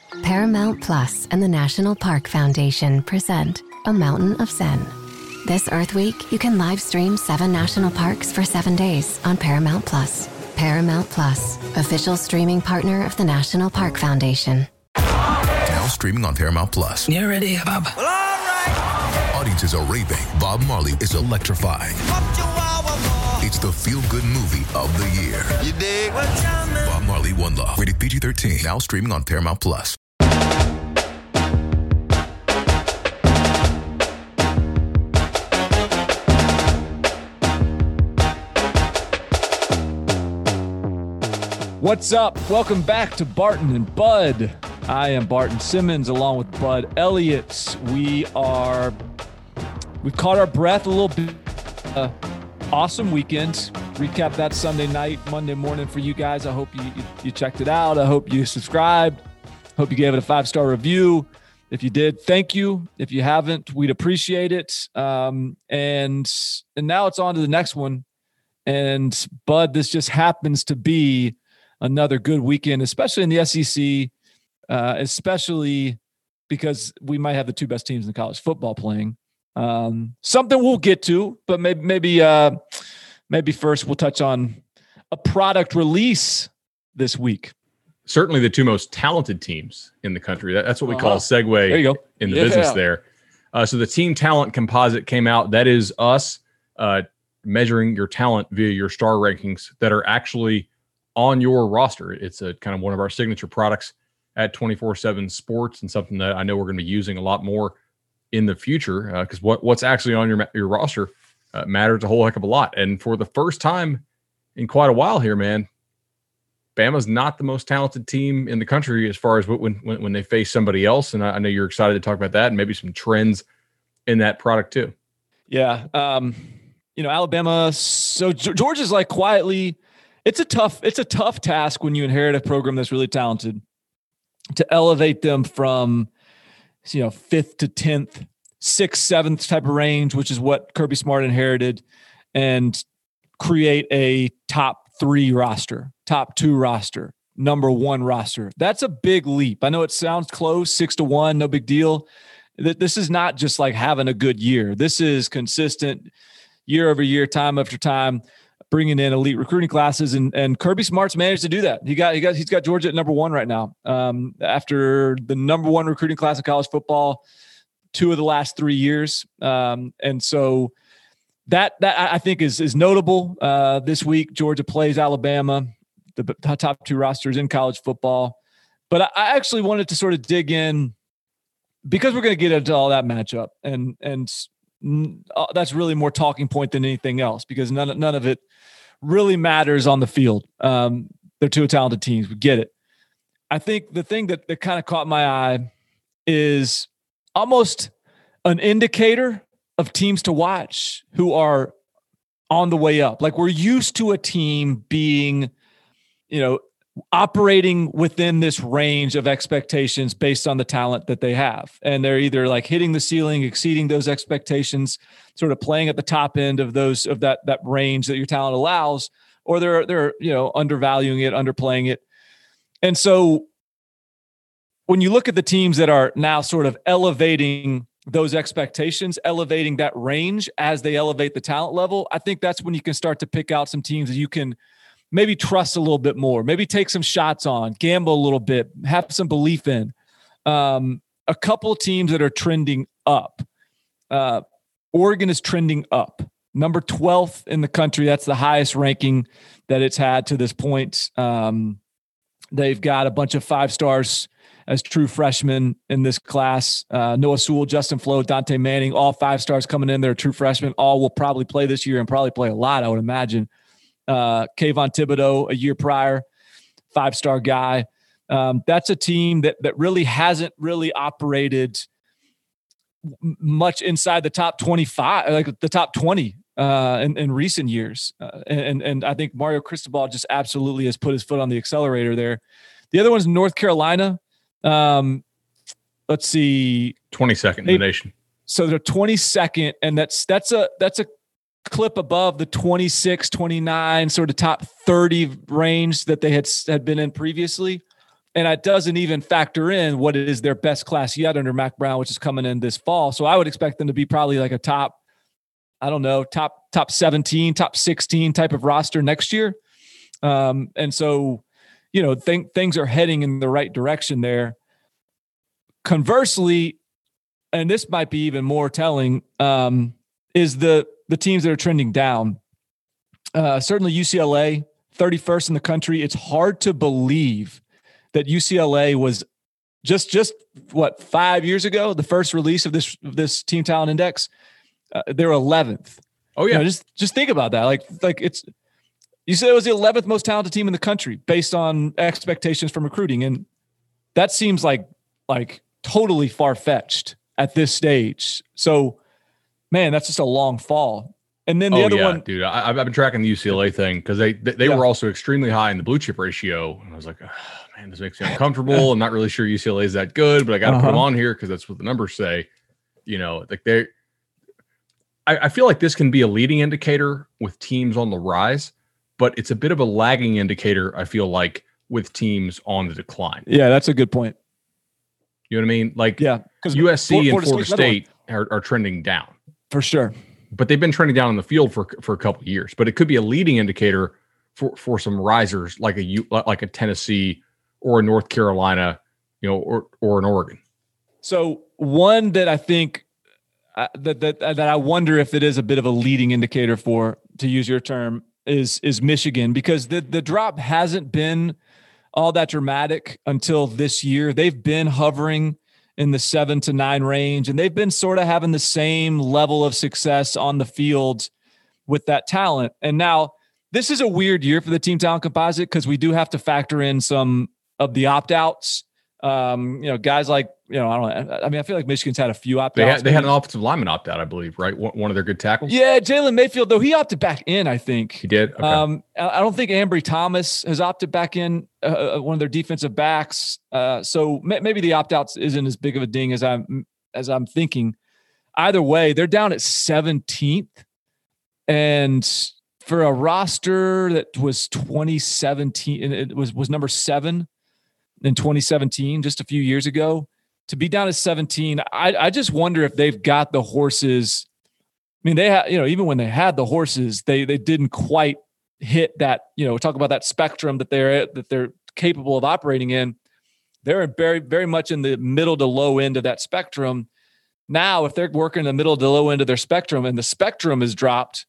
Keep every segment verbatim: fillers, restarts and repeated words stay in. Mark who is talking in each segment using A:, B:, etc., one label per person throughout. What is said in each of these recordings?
A: Paramount Plus and the National Park Foundation present A Mountain of Zen. This Earth Week, you can live stream seven national parks for seven days on Paramount Plus. Paramount Plus, official streaming partner of the National Park Foundation.
B: Now streaming on Paramount Plus.
C: You ready, Bob?
D: Well, all right.
B: Audiences are raving. Bob Marley is electrifying. It's the feel-good movie of the year.
D: You dig?
B: Bob Marley, One Love. Rated P G thirteen. Now streaming on Paramount Plus.
E: What's up? Welcome back to Barton and Bud. I am Barton Simmons along with Bud Elliott. We are, we've caught our breath a little bit. Uh, awesome weekend. Recap that Sunday night, Monday morning for you guys. I hope you, you, you checked it out. I hope you subscribed. Hope you gave it a five-star review. If you did, thank you. If you haven't, we'd appreciate it. Um, and, and now it's on to the next one. And Bud, this just happens to be another good weekend, especially in the S E C, uh, especially because we might have the two best teams in college football playing. Um, something we'll get to, but maybe maybe uh, maybe first we'll touch on a product release this week.
F: Certainly the two most talented teams in the country. That, that's what we uh-huh. call a segue
E: there you go.
F: in the
E: yeah.
F: business there. Uh, so the team talent composite came out. That is us uh, measuring your talent via your star rankings that are actually on your roster. It's a kind of one of our signature products at twenty-four seven Sports, and something that I know we're going to be using a lot more in the future because uh, what, what's actually on your your roster uh, matters a whole heck of a lot. And for the first time in quite a while here, man, Bama's not the most talented team in the country as far as when when, when they face somebody else. And I, I know you're excited to talk about that and maybe some trends in that product too.
E: Yeah. Um, you know, Alabama. So Georgia's like quietly, It's a tough, it's a tough task when you inherit a program that's really talented to elevate them from, you know, fifth to tenth, sixth, seventh type of range, which is what Kirby Smart inherited, and create a top three roster, top two roster, number one roster. That's a big leap. I know it sounds close, six to one, no big deal. This is not just like having a good year. This is consistent year over year, time after time, bringing in elite recruiting classes, and and Kirby Smart's managed to do that. He got he got he's got Georgia at number one right now. Um, after the number one recruiting class in college football, two of the last three years, um, and so that that I think is is notable. Uh, this week, Georgia plays Alabama, the top two rosters in college football. But I, I actually wanted to sort of dig in because we're going to get into all that matchup, and and. That's really more talking point than anything else because none, none of it really matters on the field. Um, they're two talented teams. We get it. I think the thing that, that kind of caught my eye is almost an indicator of teams to watch who are on the way up. Like we're used to a team being, you know, operating within this range of expectations based on the talent that they have. And they're either like hitting the ceiling, exceeding those expectations, sort of playing at the top end of those, of that, that range that your talent allows, or they're, they're, you know, undervaluing it, underplaying it. And so when you look at the teams that are now sort of elevating those expectations, elevating that range as they elevate the talent level, I think that's when you can start to pick out some teams that you can maybe trust a little bit more, maybe take some shots on, gamble a little bit, have some belief in. Um, a couple of teams that are trending up. Uh, Oregon is trending up. Number twelfth in the country. That's the highest ranking that it's had to this point. Um, they've got a bunch of five stars as true freshmen in this class. Uh, Noah Sewell, Justin Flo, Dante Manning, all five stars coming in. They're true freshmen. All will probably play this year and probably play a lot, I would imagine. Uh, Kayvon Thibodeau, a year prior, five-star guy. Um, that's a team that that really hasn't really operated much inside the top twenty-five, like the top twenty uh, in, in recent years. Uh, and and I think Mario Cristobal just absolutely has put his foot on the accelerator there. The other one is North Carolina. Um, let's see,
F: twenty-second in the nation.
E: So they're twenty-second, and that's that's a that's a clip above the twenty-six, twenty-nine sort of top thirty range that they had had been in previously. and it doesn't even factor in what is their best class yet under Mack Brown, which is coming in this fall. So I would expect them to be probably like a top, I don't know, top top seventeen, top sixteen type of roster next year. Um, and so, you know, think things are heading in the right direction there. Conversely, and this might be even more telling, um, is the the teams that are trending down. Uh, certainly U C L A, thirty-first in the country. It's hard to believe that U C L A was just just what five years ago, the first release of this of this Team Talent Index. Uh, they're eleventh.
F: Oh yeah,
E: you know, just just think about that. Like like it's you said it was the eleventh most talented team in the country based on expectations from recruiting, and that seems like like totally far fetched at this stage. So, man, that's just a long fall. And then the
F: oh,
E: other
F: yeah,
E: one,
F: dude, I, I've been tracking the U C L A thing because they they, they yeah. were also extremely high in the blue chip ratio, and I was like, oh, man, this makes me uncomfortable. I'm not really sure U C L A is that good, but I got to uh-huh. put them on here because that's what the numbers say. You know, like they, I, I feel like this can be a leading indicator with teams on the rise, but it's a bit of a lagging indicator. I feel like with teams on the decline.
E: Yeah, that's a good point.
F: You know what I mean? Like,
E: yeah,
F: because U S C Florida, and Florida State are, are trending down
E: for sure.
F: But they've been trending down on the field for for a couple of years. But it could be a leading indicator for, for some risers like a U, like a Tennessee or a North Carolina, you know, or or an Oregon.
E: So one that I think uh, that that that I wonder if it is a bit of a leading indicator for, to use your term, is is Michigan, because the the drop hasn't been all that dramatic until this year. They've been hovering in the seven to nine range, and they've been sort of having the same level of success on the field with that talent. And now this is a weird year for the Team Talent Composite because we do have to factor in some of the opt-outs. Um, you know, guys like, you know, I don't know. I mean, I feel like Michigan's had a few opt-outs.
F: They had, they had an offensive lineman opt-out, I believe, right? One of their good tackles.
E: Yeah, Jalen Mayfield, though, he opted back in, I think.
F: He did? Okay.
E: Um, I don't think Ambry Thomas has opted back in, uh, one of their defensive backs. Uh, so may, maybe the opt-outs isn't as big of a ding as I'm, as I'm thinking. Either way, they're down at seventeenth. And for a roster that was twenty seventeen, and it was, was number seven in twenty seventeen, just a few years ago, to be down to seventeen, I, I just wonder if they've got the horses. I mean, they had, you know, even when they had the horses, they they didn't quite hit that, you know, talk about that spectrum that they're that they're capable of operating in. They're very, very much in the middle to low end of that spectrum. Now, if they're working in the middle to low end of their spectrum and the spectrum is dropped,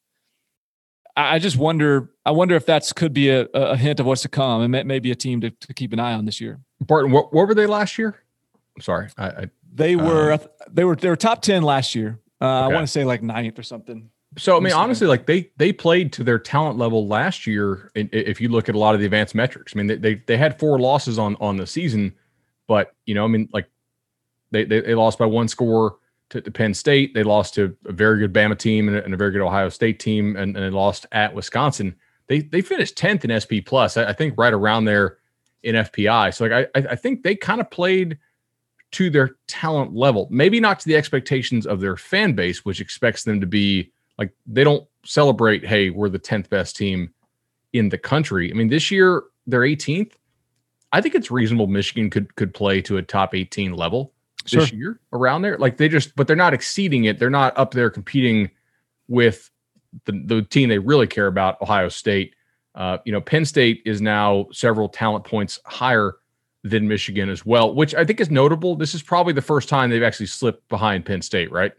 E: I just wonder. I wonder if that's could be a, a hint of what's to come, and maybe a team to, to keep an eye on this year.
F: Barton, what, what were they last year? I'm sorry, I, I
E: they were uh, they were they were top ten last year. Uh, okay. I want to say like ninth or something.
F: So I mean, honestly, like they they played to their talent level last year. If you look at a lot of the advanced metrics, I mean, they they, they had four losses on on the season, but you know, I mean, like they they, they lost by one score to, to Penn State. They lost to a very good Bama team and a, and a very good Ohio State team, and, and they lost at Wisconsin. They they finished tenth in S P plus, I, I think, right around there in F P I. So like I I think they kind of played to their talent level, maybe not to the expectations of their fan base, which expects them to be like, they don't celebrate, hey, we're the tenth best team in the country. I mean, this year they're eighteenth. I think it's reasonable Michigan could could play to a top eighteen level this sure. year around there. Like they just, but they're not exceeding it. They're not up there competing with the, the team they really care about, Ohio State. Uh, you know, Penn State is now several talent points higher than Michigan as well, which I think is notable. This is probably the first time they've actually slipped behind Penn State, right?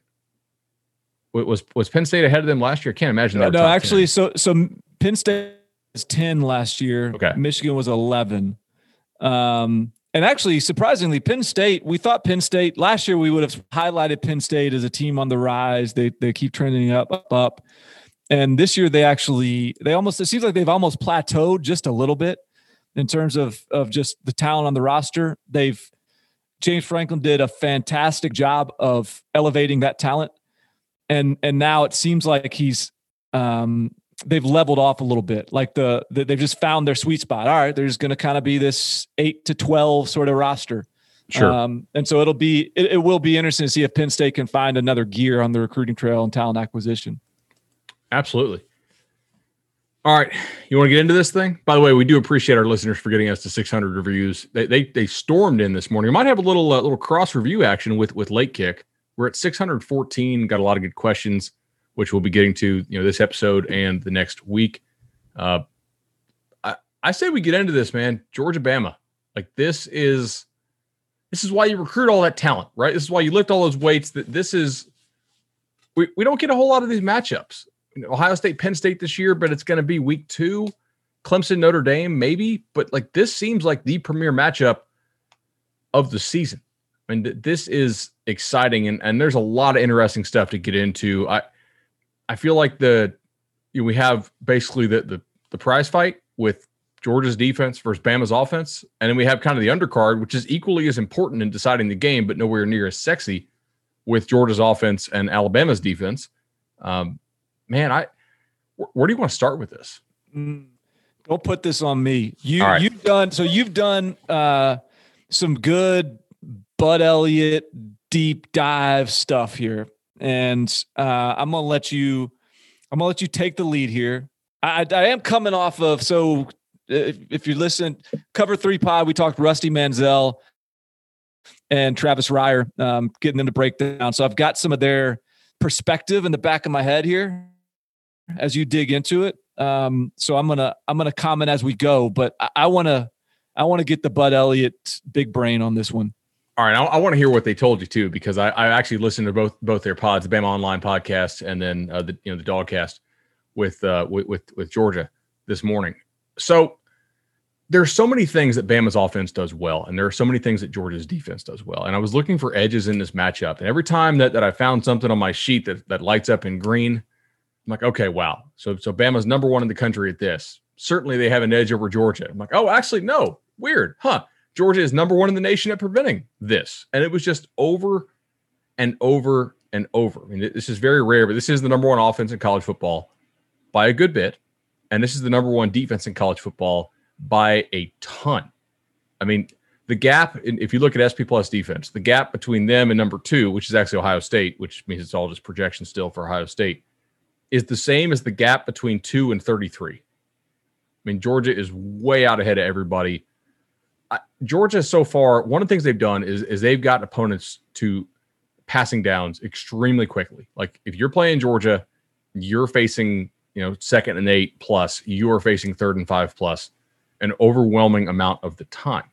F: Was was Penn State ahead of them last year? I can't imagine that.
E: No, actually, so so Penn State was ten last year.
F: Okay.
E: Michigan was eleven. Um, and actually, surprisingly, Penn State, we thought Penn State last year, we would have highlighted Penn State as a team on the rise. They they keep trending up, up, up. And this year they actually, they almost, it seems like they've almost plateaued just a little bit in terms of, of just the talent on the roster. They've, James Franklin did a fantastic job of elevating that talent. And, and now it seems like he's, um, they've leveled off a little bit. Like the, the they've just found their sweet spot. All right, there's going to kind of be this eight to twelve sort of roster.
F: Sure.
E: Um, and so it'll be, it, it will be interesting to see if Penn State can find another gear on the recruiting trail and talent acquisition.
F: Absolutely. All right. You want to get into this thing? By the way, we do appreciate our listeners for getting us to six hundred reviews. They they, they stormed in this morning. We might have a little uh, little cross review action with with Late Kick. We're at six hundred fourteen. Got a lot of good questions, which we'll be getting to, you know, this episode and the next week. Uh, I I say we get into this, man. Georgia Bama. Like this is this is why you recruit all that talent, right? This is why you lift all those weights. That this is we we don't get a whole lot of these matchups. Ohio State, Penn State this year, but it's going to be week two. Clemson, Notre Dame, maybe. But like this seems like the premier matchup of the season. I mean, th- this is exciting, and, and there's a lot of interesting stuff to get into. I I feel like the you know, we have basically the, the the prize fight with Georgia's defense versus Bama's offense, and then we have kind of the undercard, which is equally as important in deciding the game, but nowhere near as sexy with Georgia's offense and Alabama's defense. Um, Man, I where do you want to start with this?
E: Mm, don't put this on me. You
F: right.
E: you've done so you've done uh, some good Bud Elliott deep dive stuff here, and uh, I'm gonna let you I'm gonna let you take the lead here. I, I am coming off of so if, if you listen, Cover Three Pod, we talked Rusty Manziel and Travis Ryer, um, getting them to break down. So I've got some of their perspective in the back of my head here as you dig into it. Um, so I'm gonna I'm gonna comment as we go, but I, I wanna I wanna get the Bud Elliott big brain on this one.
F: All right, I, I want to hear what they told you too, because I, I actually listened to both both their pods, the Bama Online podcast, and then uh, the you know the Dogcast with uh, with, with with Georgia this morning. So there's so many things that Bama's offense does well, and there are so many things that Georgia's defense does well. And I was looking for edges in this matchup, and every time that that I found something on my sheet that that lights up in green, I'm like, okay, wow. So so Bama's number one in the country at this. Certainly they have an edge over Georgia. I'm like, oh, actually, no. Weird. Huh. Georgia is number one in the nation at preventing this. And it was just over and over and over. I mean, this is very rare, but this is the number one offense in college football by a good bit. And this is the number one defense in college football by a ton. I mean, the gap, if you look at S P Plus defense, the gap between them and number two, which is actually Ohio State, which means it's all just projection still for Ohio State, is the same as the gap between two and thirty-three. I mean, Georgia is way out ahead of everybody. I, Georgia so far, one of the things they've done is, is they've gotten opponents to passing downs extremely quickly. Like if you're playing Georgia, you're facing, you know, second and eight plus, you are facing third and five plus an overwhelming amount of the time.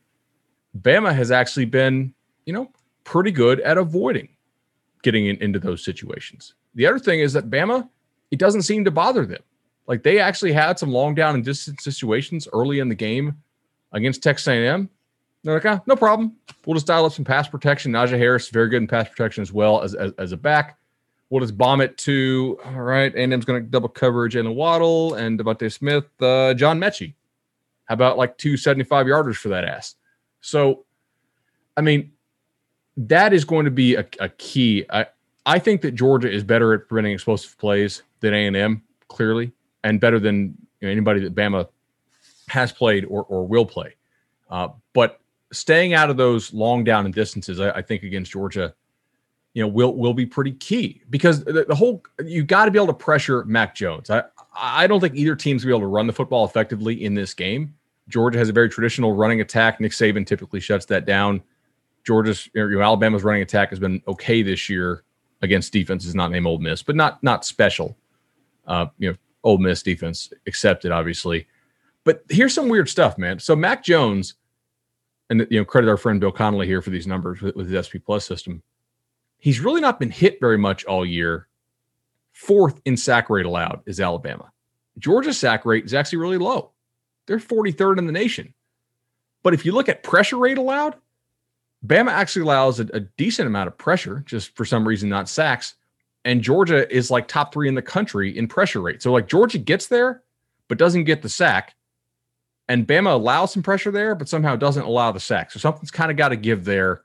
F: Bama has actually been, you know, pretty good at avoiding getting in, into those situations. The other thing is that Bama, it doesn't seem to bother them. Like they actually had some long down and distance situations early in the game against Texas A and M. They're like, ah, no problem. We'll just dial up some pass protection. Najee Harris is very good in pass protection as well as, as, as a back. We'll just bomb it to, all right, A and M's going to double cover Jalen Waddle and Devontae Smith, uh, John Mechie. How about like two seventy-five yarders for that ass? So, I mean, that is going to be a, a key. I, I think that Georgia is better at preventing explosive plays than A and M, clearly, and better than you know, anybody that Bama has played or, or will play. Uh, but staying out of those long down and distances, I, I think against Georgia, you know, will will be pretty key because the, the whole you got to be able to pressure Mac Jones. I I don't think either team's gonna be able to run the football effectively in this game. Georgia has a very traditional running attack. Nick Saban typically shuts that down. Georgia's, you know, Alabama's running attack has been okay this year against defenses not named Ole Miss, but not not special. Uh, you know, Ole Miss defense accepted, obviously. But here's some weird stuff, man. So Mac Jones, and you know, credit our friend Bill Connolly here for these numbers with, with his S P Plus system. He's really not been hit very much all year. Fourth in sack rate allowed is Alabama. Georgia's sack rate is actually really low. They're forty-third in the nation. But if you look at pressure rate allowed, Bama actually allows a, a decent amount of pressure, just for some reason not sacks. And Georgia is like top three in the country in pressure rate. So like Georgia gets there, but doesn't get the sack. And Bama allows some pressure there, but somehow doesn't allow the sack. So something's kind of got to give there.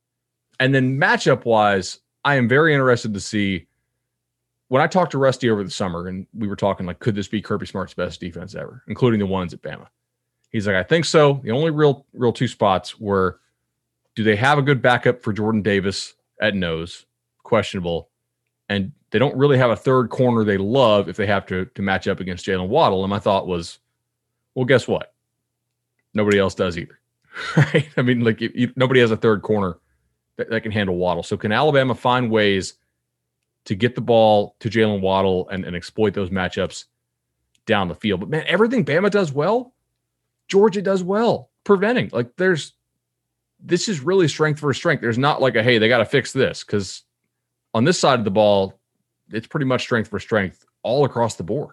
F: And then matchup-wise, I am very interested to see. When I talked to Rusty over the summer, and we were talking like, could this be Kirby Smart's best defense ever, including the ones at Bama? He's like, I think so. The only real, real two spots were, do they have a good backup for Jordan Davis at nose? Questionable. And they don't really have a third corner they love if they have to, to match up against Jalen Waddle. And my thought was, well, guess what? Nobody else does either. Right? I mean, like you, you, nobody has a third corner that, that can handle Waddle. So can Alabama find ways to get the ball to Jalen Waddle and, and exploit those matchups down the field? But man, everything Bama does well, Georgia does well. Preventing, like there's, this is really strength for strength. There's not like a, hey, they got to fix this, because on this side of the ball, it's pretty much strength for strength all across the board.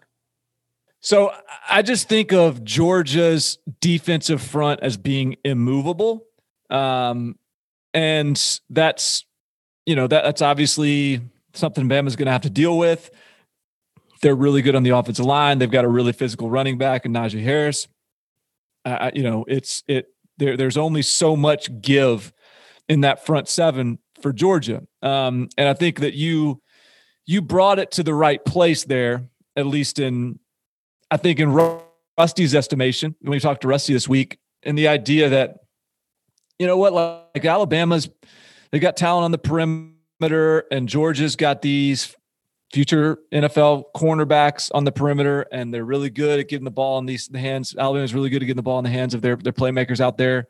E: So I just think of Georgia's defensive front as being immovable. Um, and that's, you know, that that's obviously something Bama's going to have to deal with. They're really good on the offensive line. They've got a really physical running back in Najee Harris. Uh, you know, it's it there. There's only so much give in that front seven for Georgia. Um, and I think that you, you brought it to the right place there, at least in, I think in Rusty's estimation, when we talked to Rusty this week, and the idea that, you know what, like Alabama's, they got talent on the perimeter, and Georgia's got these future N F L cornerbacks on the perimeter, and they're really good at getting the ball in these the hands. Alabama's really good at getting the ball in the hands of their, their playmakers out there.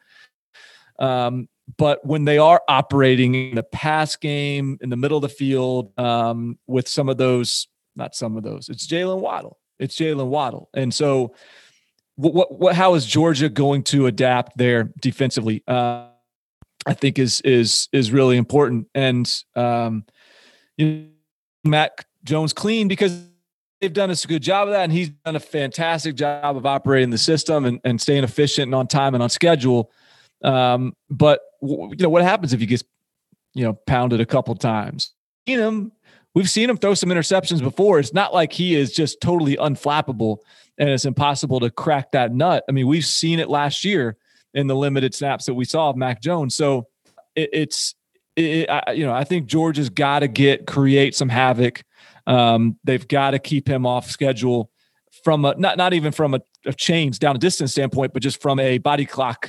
E: Um, but when they are operating in the pass game in the middle of the field, um, with some of those, not some of those, it's Jalen Waddle. It's Jalen Waddle. And so what, what, what, how is Georgia going to adapt there defensively? Uh, I think is, is, is really important. And, um, you know, Mac Jones clean, because they've done a good job of that. And he's done a fantastic job of operating the system and, and staying efficient and on time and on schedule. Um, but you know, what happens if he gets, you know, pounded a couple times? You know, we've seen him throw some interceptions before. It's not like he is just totally unflappable and it's impossible to crack that nut. I mean, we've seen it last year in the limited snaps that we saw of Mac Jones. So it, it's, it, I, you know, I think Georgia's got to get, create some havoc. Um, they've got to keep him off schedule from a, not, not even from a, a chains down a distance standpoint, but just from a body clock,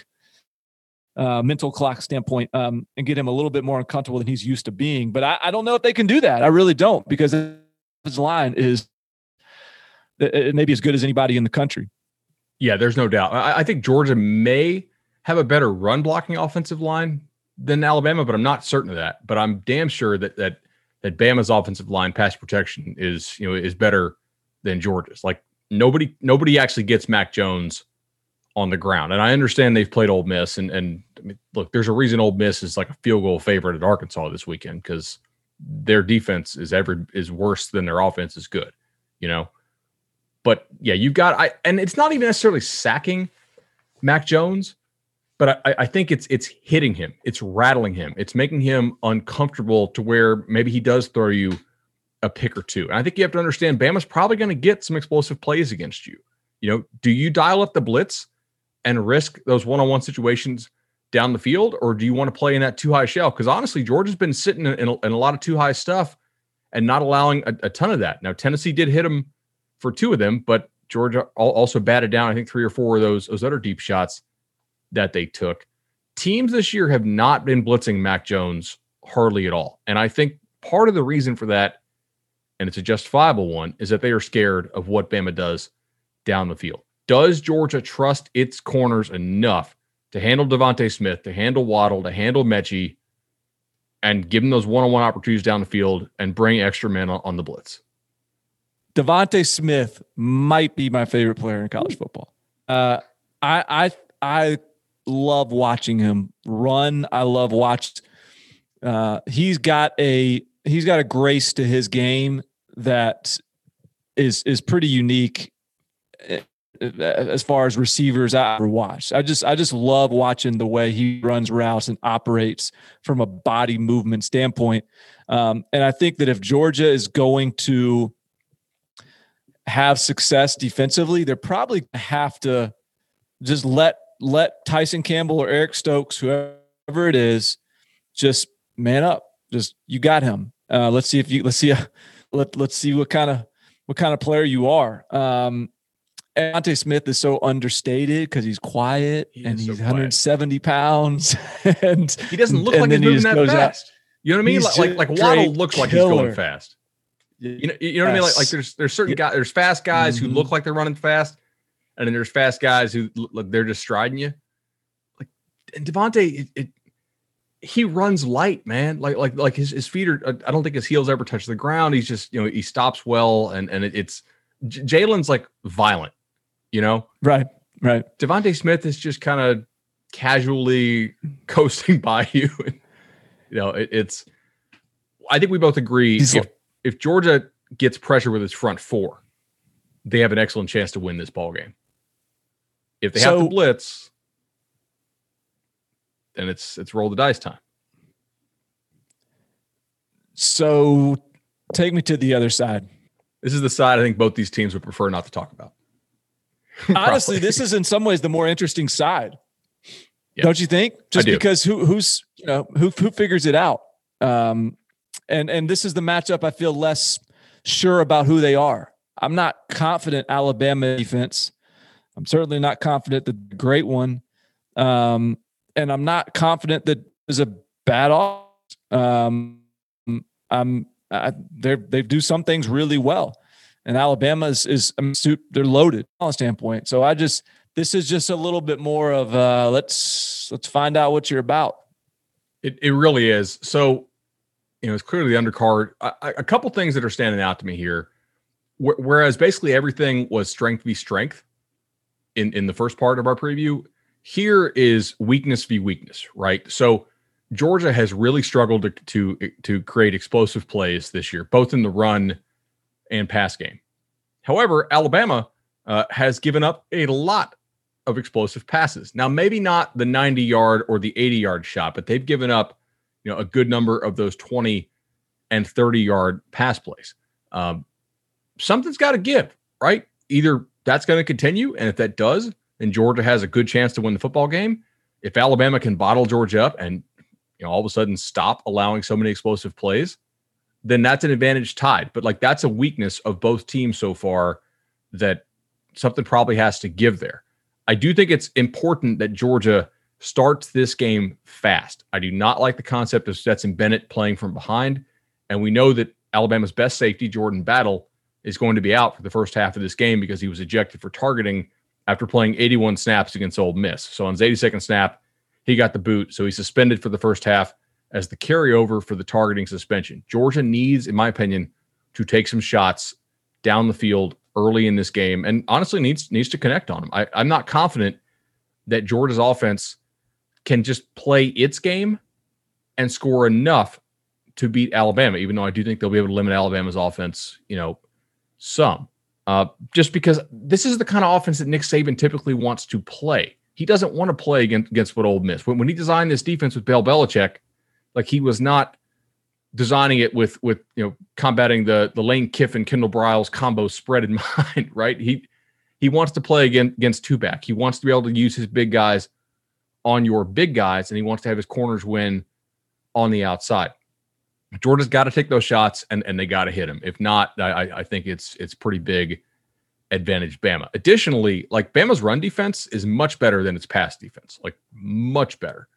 E: Uh, mental clock standpoint, um, and get him a little bit more uncomfortable than he's used to being. But I, I don't know if they can do that. I really don't, because his line is it may be as good as anybody in the country.
F: Yeah, there's no doubt. I, I think Georgia may have a better run blocking offensive line than Alabama, but I'm not certain of that. But I'm damn sure that that that Bama's offensive line pass protection is, you know, is better than Georgia's. Like nobody nobody actually gets Mac Jones on the ground. And I understand they've played Ole Miss, and, and I mean, look, there's a reason Ole Miss is like a field goal favorite at Arkansas this weekend, because their defense is every is worse than their offense is good, you know? But yeah, you've got, I, and it's not even necessarily sacking Mac Jones, but I, I think it's, it's hitting him. It's rattling him. It's making him uncomfortable to where maybe he does throw you a pick or two. And I think you have to understand Bama's probably going to get some explosive plays against you. You know, do you dial up the blitz and risk those one-on-one situations down the field, or do you want to play in that too-high shell? Because honestly, Georgia's been sitting in, in, a, in a lot of too-high stuff and not allowing a, a ton of that. Now, Tennessee did hit them for two of them, but Georgia also batted down, I think, three or four of those, those other deep shots that they took. Teams this year have not been blitzing Mac Jones hardly at all. And I think part of the reason for that, and it's a justifiable one, is that they are scared of what Bama does down the field. Does Georgia trust its corners enough to handle Devontae Smith, to handle Waddle, to handle Mechie, and give them those one-on-one opportunities down the field and bring extra men on, on the blitz?
E: Devontae Smith might be my favorite player in college football. Uh, I I I love watching him run. I love watching. Uh, he's got a he's got a grace to his game that is is pretty unique as far as receivers I ever watched. I just I just love watching the way he runs routes and operates from a body movement standpoint. Um, and I think that if Georgia is going to have success defensively, they're probably going to have to just let let Tyson Campbell or Eric Stokes, whoever it is, just man up. Just you got him. Uh, let's see if you let's see uh, let let's see what kind of what kind of player you are. Um, Devontae Smith is so understated because he's quiet he and he's so one hundred seventy pounds, and
F: he doesn't look like he's moving that fast. Out. You know what I mean? Like like, like Waddle looks like he's going fast. You know, you know what I mean? Like, like there's there's certain guys, there's fast guys mm-hmm. who look like they're running fast, and then there's fast guys who look they're just striding you. Like and Devontae, it, it he runs light, man. Like like like his, his feet are. I don't think his heels ever touch the ground. He's just you know he stops well, and and it, it's Jalen's like violent, you know.
E: Right, right.
F: Devontae Smith is just kind of casually coasting by you. And, you know, it, it's. I think we both agree. He's if, like, If Georgia gets pressure with its front four, they have an excellent chance to win this ball game. If they so, have to blitz, then it's it's roll the dice time.
E: So take me to the other side.
F: This is the side I think both these teams would prefer not to talk about.
E: Honestly, this is in some ways the more interesting side. Yeah. Don't you think? Just because who who's you know who who figures it out. Um, And and this is the matchup I feel less sure about who they are. I'm not confident Alabama defense. I'm certainly not confident the great one. Um, and I'm not confident that there's a bad offense. Um, I'm I, they they do some things really well, and Alabama is is I mean, they're loaded from a standpoint. So I just this is just a little bit more of uh, let's let's find out what you're about.
F: It it really is. So. You know, it's clearly the undercard. A, a couple things that are standing out to me here. Wh- whereas basically everything was strength v strength in, in the first part of our preview, here is weakness v weakness, right? So Georgia has really struggled to, to, to create explosive plays this year, both in the run and pass game. However, Alabama uh, has given up a lot of explosive passes. Now, maybe not the ninety-yard or the eighty-yard shot, but they've given up you know, a good number of those twenty and thirty yard pass plays. Um, something's got to give, right? Either that's going to continue, and if that does, then Georgia has a good chance to win the football game. If Alabama can bottle Georgia up and you know all of a sudden stop allowing so many explosive plays, then that's an advantage tied. But like that's a weakness of both teams so far that something probably has to give there. I do think it's important that Georgia starts this game fast. I do not like the concept of Stetson Bennett playing from behind. And we know that Alabama's best safety, Jordan Battle, is going to be out for the first half of this game because he was ejected for targeting after playing eighty-one snaps against Ole Miss. So on his eighty-second snap, he got the boot. So he's suspended for the first half as the carryover for the targeting suspension. Georgia needs, in my opinion, to take some shots down the field early in this game and honestly needs needs to connect on them. I, I'm not confident that Georgia's offense can just play its game and score enough to beat Alabama, even though I do think they'll be able to limit Alabama's offense, you know, some. Uh, just because this is the kind of offense that Nick Saban typically wants to play. He doesn't want to play against, against what Ole Miss. When, when he designed this defense with Bill Belichick, like he was not designing it with, with you know, combating the, the Lane Kiffin, Kendall Briles combo spread in mind, right? He he wants to play against, against two-back. He wants to be able to use his big guys on your big guys, and he wants to have his corners win on the outside. Georgia's got to take those shots, and, and they got to hit them. If not, I, I think it's it's pretty big advantage Bama. Additionally, like Bama's run defense is much better than its pass defense, like much better.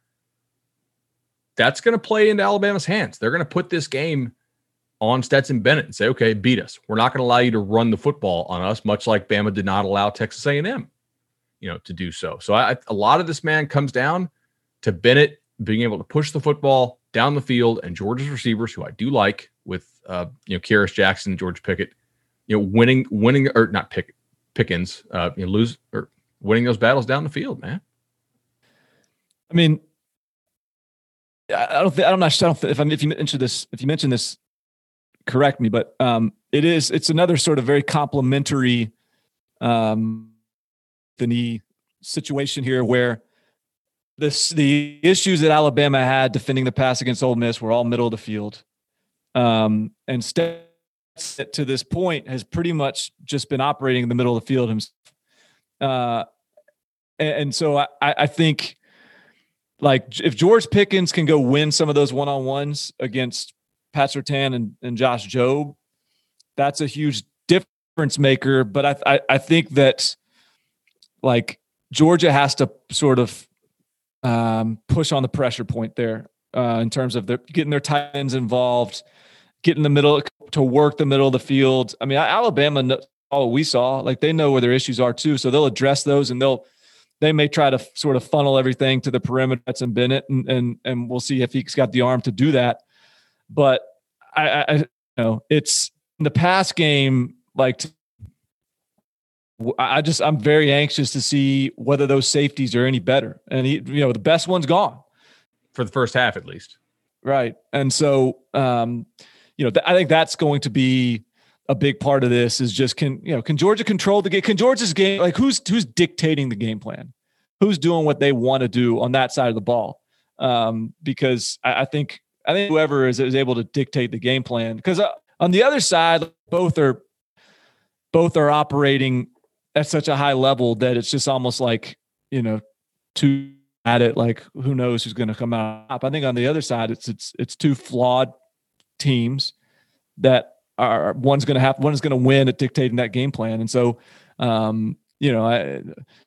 F: That's going to play into Alabama's hands. They're going to put this game on Stetson Bennett and say, okay, beat us. We're not going to allow you to run the football on us, much like Bama did not allow Texas A and M. You know, to do so. So I, a lot of this, man, comes down to Bennett being able to push the football down the field and Georgia's receivers, who I do like with, uh, you know, Kearis Jackson, George Pickett, you know, winning, winning or not Pick, Pickens, uh, you know, lose or winning those battles down the field, man.
E: I mean, I don't think I'm not sure I don't think, if I'm if you mention this if you mention this, correct me, but um, it is it's another sort of very complimentary. Um, the situation here where this the issues that Alabama had defending the pass against Ole Miss were all middle of the field. Um, and Stetson to this point has pretty much just been operating in the middle of the field himself. Uh, and, and so I, I think like if George Pickens can go win some of those one-on-ones against Pat Surtain and, and Josh Jobe, that's a huge difference maker. But I, I, I think that like Georgia has to sort of um, push on the pressure point there uh, in terms of their, getting their tight ends involved, get in the middle to work the middle of the field. I mean, Alabama, all we saw, like they know where their issues are too. So they'll address those and they'll, they may try to sort of funnel everything to the perimeter. That's in Bennett, and, and, and we'll see if he's got the arm to do that. But I, I you know, it's in the pass game, like I just, I'm very anxious to see whether those safeties are any better. And he, you know, the best one's gone
F: for the first half, at least.
E: Right. And so, um, you know, th- I think that's going to be a big part of this is just, can, you know, can Georgia control the game? Can Georgia's game, like who's, who's dictating the game plan? Who's doing what they want to do on that side of the ball? Um, because I, I think, I think whoever is, is able to dictate the game plan, because uh, on the other side, both are, both are operating at such a high level that it's just almost like, you know, two at it, like who knows who's going to come out. I think on the other side, it's, it's, it's two flawed teams that are, one's going to have, one is going to win at dictating that game plan. And so, um, you know, I,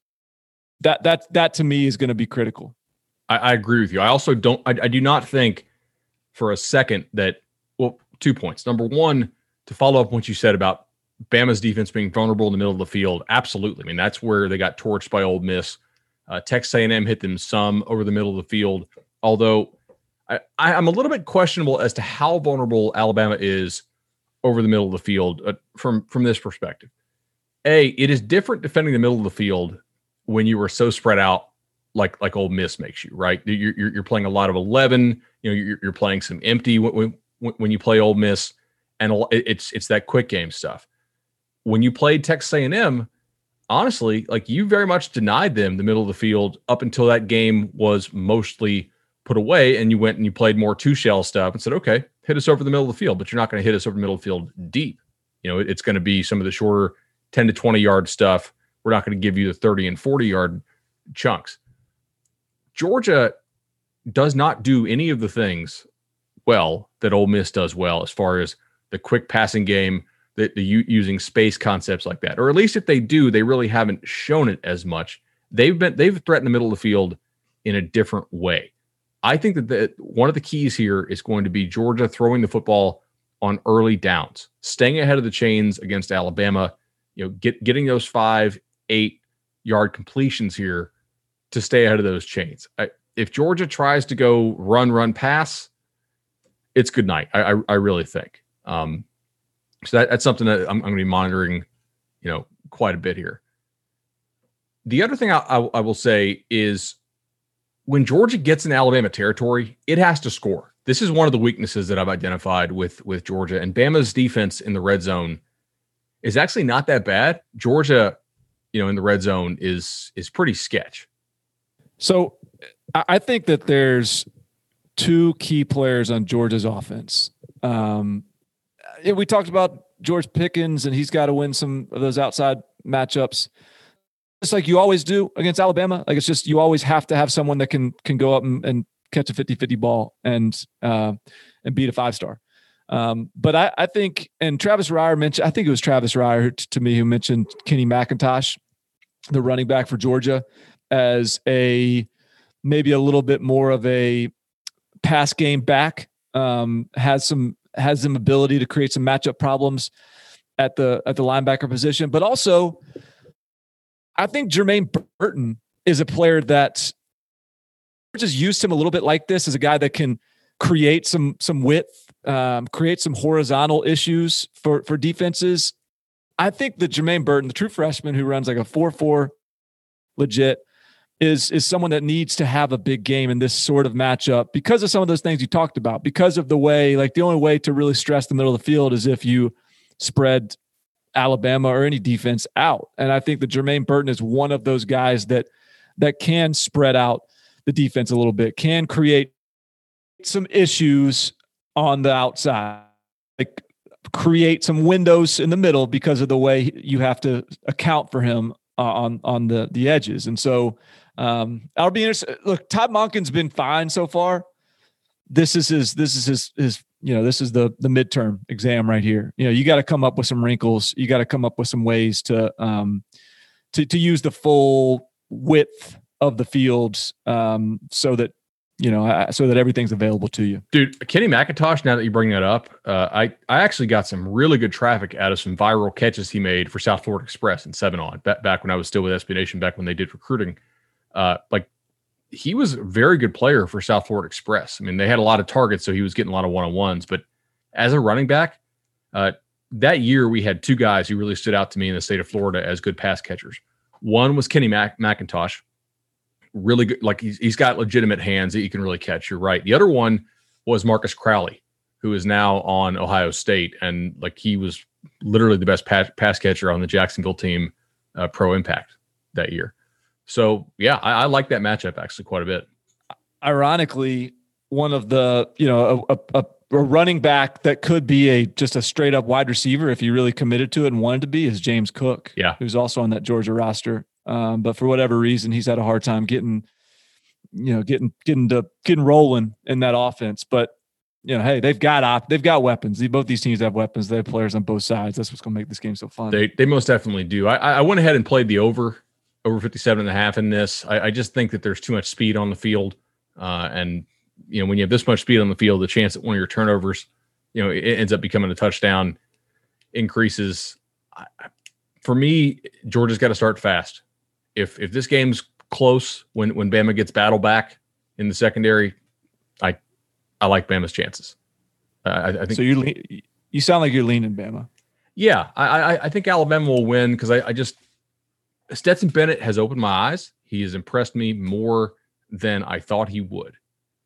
E: that, that, that to me is going to be critical.
F: I, I agree with you. I also don't, I, I do not think for a second that, well, two points. Number one, to follow up what you said about Bama's defense being vulnerable in the middle of the field. Absolutely. I mean, that's where they got torched by Ole Miss. Uh, Texas A and M hit them some over the middle of the field. Although I, I, I'm a little bit questionable as to how vulnerable Alabama is over the middle of the field uh, from, from this perspective. A, it is different defending the middle of the field when you are so spread out like like Ole Miss makes you, right? You're, you're, you're playing a lot of eleven. You know, you're, you're playing some empty when, when, when you play Ole Miss, and it's it's that quick game stuff. When you played Texas A and M, honestly, like you very much denied them the middle of the field up until that game was mostly put away, and you went and you played more two shell stuff and said, okay, hit us over the middle of the field, but you're not going to hit us over the middle of the field deep. You know, it, it's going to be some of the shorter ten to twenty yard stuff. We're not going to give you the thirty and forty yard chunks. Georgia does not do any of the things well that Ole Miss does well, as far as the quick passing game, the, the using space concepts like that, or at least if they do, they really haven't shown it as much. They've been they've threatened the middle of the field in a different way. I think that the, one of the keys here is going to be Georgia throwing the football on early downs, staying ahead of the chains against Alabama. You know, get getting those five, eight yard completions here to stay ahead of those chains. I, if Georgia tries to go run, run, pass, it's good night. I, I, I really think. Um, so that, that's something that I'm, I'm going to be monitoring, you know, quite a bit here. The other thing I, I, I will say is when Georgia gets in Alabama territory, it has to score. This is one of the weaknesses that I've identified with, with Georgia, and Bama's defense in the red zone is actually not that bad. Georgia, you know, in the red zone is, is pretty sketch.
E: So I think that there's two key players on Georgia's offense. Um, we talked about George Pickens, and he's got to win some of those outside matchups. It's like you always do against Alabama. Like it's just, you always have to have someone that can, can go up and, and catch a fifty-fifty ball and, uh, and beat a five-star. Um, but I, I think, and Travis Reier mentioned, I think it was Travis Reier to me who mentioned Kenny McIntosh, the running back for Georgia, as a maybe a little bit more of a pass game back, um, has some has some ability to create some matchup problems at the at the linebacker position. But also, I think Jermaine Burton is a player that just used him a little bit like this, as a guy that can create some some width, um, create some horizontal issues for for defenses. I think that Jermaine Burton, the true freshman who runs like a four four legit, is is someone that needs to have a big game in this sort of matchup because of some of those things you talked about, because of the way, like the only way to really stress the middle of the field is if you spread Alabama or any defense out. And I think that Jermaine Burton is one of those guys that that can spread out the defense a little bit, can create some issues on the outside, like create some windows in the middle because of the way you have to account for him uh, on on the the edges. And so um, I'll be interested. Look, Todd Monken's been fine so far. This is his. This is his. His. You know, this is the the midterm exam right here. You know, you got to come up with some wrinkles. You got to come up with some ways to um to to use the full width of the field um, so that you know, so that everything's available to you.
F: Dude, Kenny McIntosh, now that you bring that up, uh, I, I actually got some really good traffic out of some viral catches he made for South Florida Express and seven on, back, back when I was still with S B Nation, back when they did recruiting. Uh, like, he was a very good player for South Florida Express. I mean, they had a lot of targets, so he was getting a lot of one-on-ones. But as a running back, uh, that year we had two guys who really stood out to me in the state of Florida as good pass catchers. One was Kenny Mac- McIntosh. Really good. Like he's, he's got legitimate hands that you can really catch. You're right. The other one was Marcus Crowley, who is now on Ohio State. And like, he was literally the best pass, pass catcher on the Jacksonville team, uh, pro impact that year. So yeah, I, I like that matchup actually quite a bit.
E: Ironically, one of the, you know, a, a, a running back that could be a, just a straight up wide receiver, if you really committed to it and wanted to be, is James Cook.
F: Yeah.
E: Who's also on that Georgia roster. Um, but for whatever reason, he's had a hard time getting, you know, getting, getting to getting rolling in that offense. But, you know, hey, they've got op, they've got weapons. Both these teams have weapons. They have players on both sides. That's what's going to make this game so fun.
F: They, they most definitely do. I, I went ahead and played the over, over fifty-seven and a half in this. I, I just think that there's too much speed on the field. Uh, and, you know, when you have this much speed on the field, the chance that one of your turnovers, you know, it ends up becoming a touchdown increases. I, for me, Georgia's got to start fast. If if this game's close, when when Bama gets battle back in the secondary, I I like Bama's chances. Uh, I, I think
E: so. You le- you sound like you're leaning Bama.
F: Yeah, I I, I think Alabama will win because I, I just Stetson Bennett has opened my eyes. He has impressed me more than I thought he would.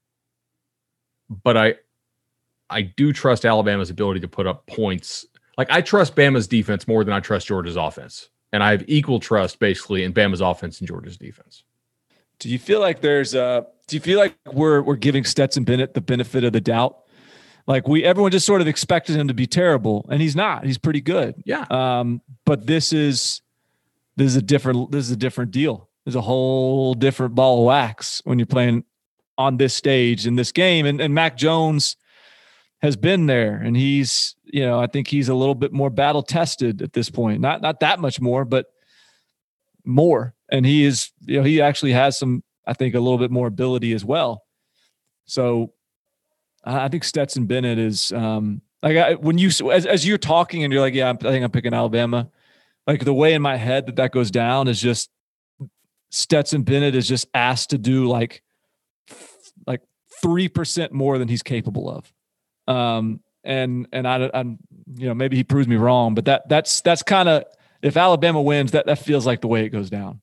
F: But I I do trust Alabama's ability to put up points. Like, I trust Bama's defense more than I trust Georgia's offense. And I have equal trust basically in Bama's offense and Georgia's defense.
E: Do you feel like there's uh do you feel like we're we're giving Stetson Bennett the benefit of the doubt? Like we everyone just sort of expected him to be terrible, and he's not. He's pretty good.
F: Yeah.
E: Um, but this is this is a different this is a different deal. There's a whole different ball of wax when you're playing on this stage in this game. And and Mac Jones has been there, and he's, you know, I think he's a little bit more battle tested at this point. Not not that much more, but more. And he is, you know, he actually has some, I think, a little bit more ability as well. So I think Stetson Bennett is um, like I, when you as as you're talking and you're like, yeah, I'm, I think I'm picking Alabama. Like the way in my head that that goes down is just Stetson Bennett is just asked to do like like three percent more than he's capable of. Um, and, and I, I'm, you know, maybe he proves me wrong, but that that's, that's kind of, if Alabama wins, that, that feels like the way it goes down.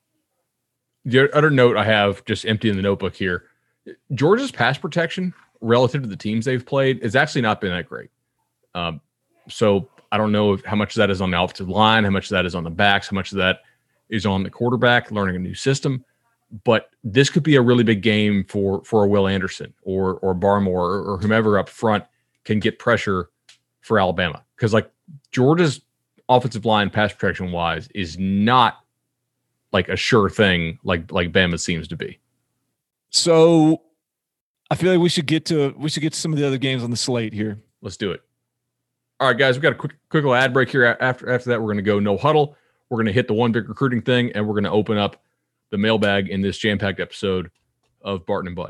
F: The other note I have, just emptying the notebook here, Georgia's pass protection relative to the teams they've played has actually not been that great. Um, so I don't know if, how much of that is on the offensive line, how much of that is on the backs, how much of that is on the quarterback learning a new system. But this could be a really big game for for a Will Anderson or or Barmore or, or whomever up front can get pressure for Alabama. Because like Georgia's offensive line pass protection wise is not like a sure thing like like Bama seems to be.
E: So I feel like we should get to we should get to some of the other games on the slate here.
F: Let's do it. All right, guys, we got a quick quick little ad break here. After after that, we're going to go no huddle. We're going to hit the one big recruiting thing, and we're going to open up the mailbag in this jam-packed episode of Barton and Bud.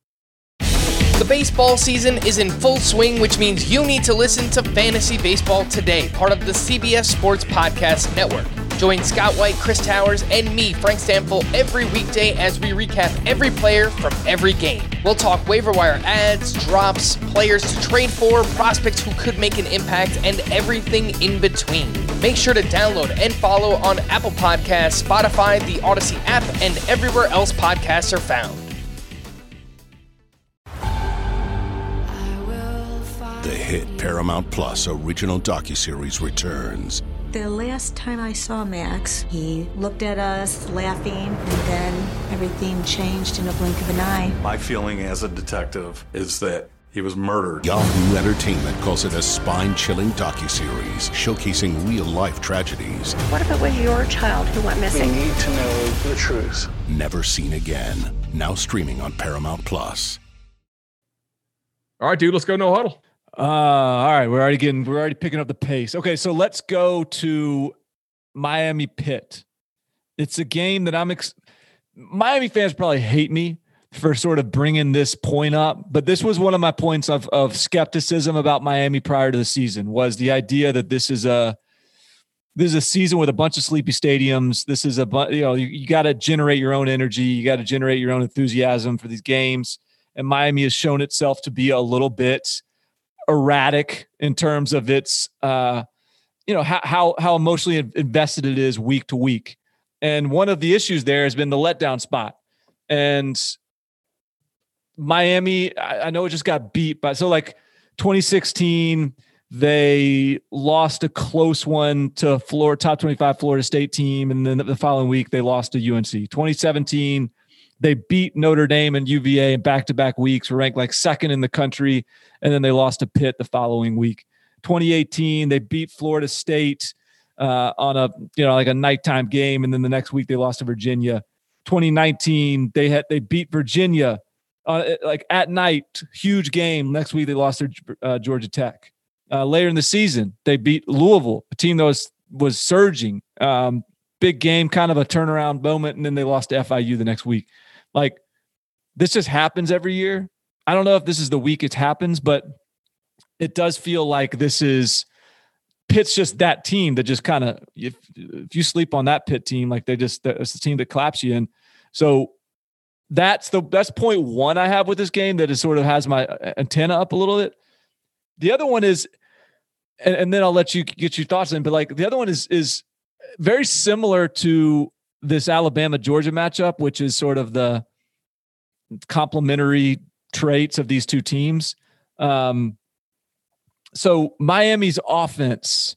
D: The baseball season is in full swing, which means you need to listen to Fantasy Baseball Today, part of the C B S Sports Podcast Network. Join Scott White, Chris Towers, and me, Frank Stample, every weekday as we recap every player from every game. We'll talk waiver wire ads, drops, players to trade for, prospects who could make an impact, and everything in between. Make sure to download and follow on Apple Podcasts, Spotify, the Odyssey app, and everywhere else podcasts are found.
C: The hit Paramount Plus original docuseries returns.
G: The last time I saw Max, he looked at us laughing, and then everything changed in a blink of an eye.
H: My feeling as a detective is that he was murdered.
C: Yahoo Entertainment calls it a spine-chilling docuseries showcasing real-life tragedies.
I: What if it was your child who went missing?
H: We need to know the truth.
C: Never seen again. Now streaming on Paramount Plus.
F: All right, dude, let's go no huddle.
E: Uh, all right, we're already getting, we're already picking up the pace. Okay, so let's go to Miami Pitt. It's a game that I'm. Ex- Miami fans probably hate me for sort of bringing this point up, but this was one of my points of, of skepticism about Miami prior to the season, was the idea that this is a, this is a season with a bunch of sleepy stadiums. This is a, you know, you, you got to generate your own energy. You got to generate your own enthusiasm for these games. And Miami has shown itself to be a little bit erratic in terms of its, uh, you know, how, how, how emotionally invested it is week to week. And one of the issues there has been the letdown spot. And Miami, I, I know it just got beat by, so like twenty sixteen, they lost a close one to Florida, top twenty-five Florida State team. And then the following week they lost to U N C. twenty seventeen, they beat Notre Dame and U V A in back-to-back weeks, were ranked like second in the country. And then they lost to Pitt the following week. twenty eighteen, they beat Florida State uh, on a, you know, like a nighttime game. And then the next week they lost to Virginia. twenty nineteen, they had, they beat Virginia uh, like at night, huge game. Next week they lost to uh, Georgia Tech. Uh, later in the season, they beat Louisville, a team that was, was surging. Um, big game, kind of a turnaround moment. And then they lost to F I U the next week. Like, this just happens every year. I don't know if this is the week it happens, but it does feel like this is Pitt's just that team that just kind of, if if you sleep on that Pitt team, like they just, it's the team that claps you in. So that's the, that's point one I have with this game that is sort of has my antenna up a little bit. The other one is, and, and then I'll let you get your thoughts in, but like the other one is, is very similar to this Alabama Georgia matchup, which is sort of the complementary traits of these two teams. Um, so Miami's offense,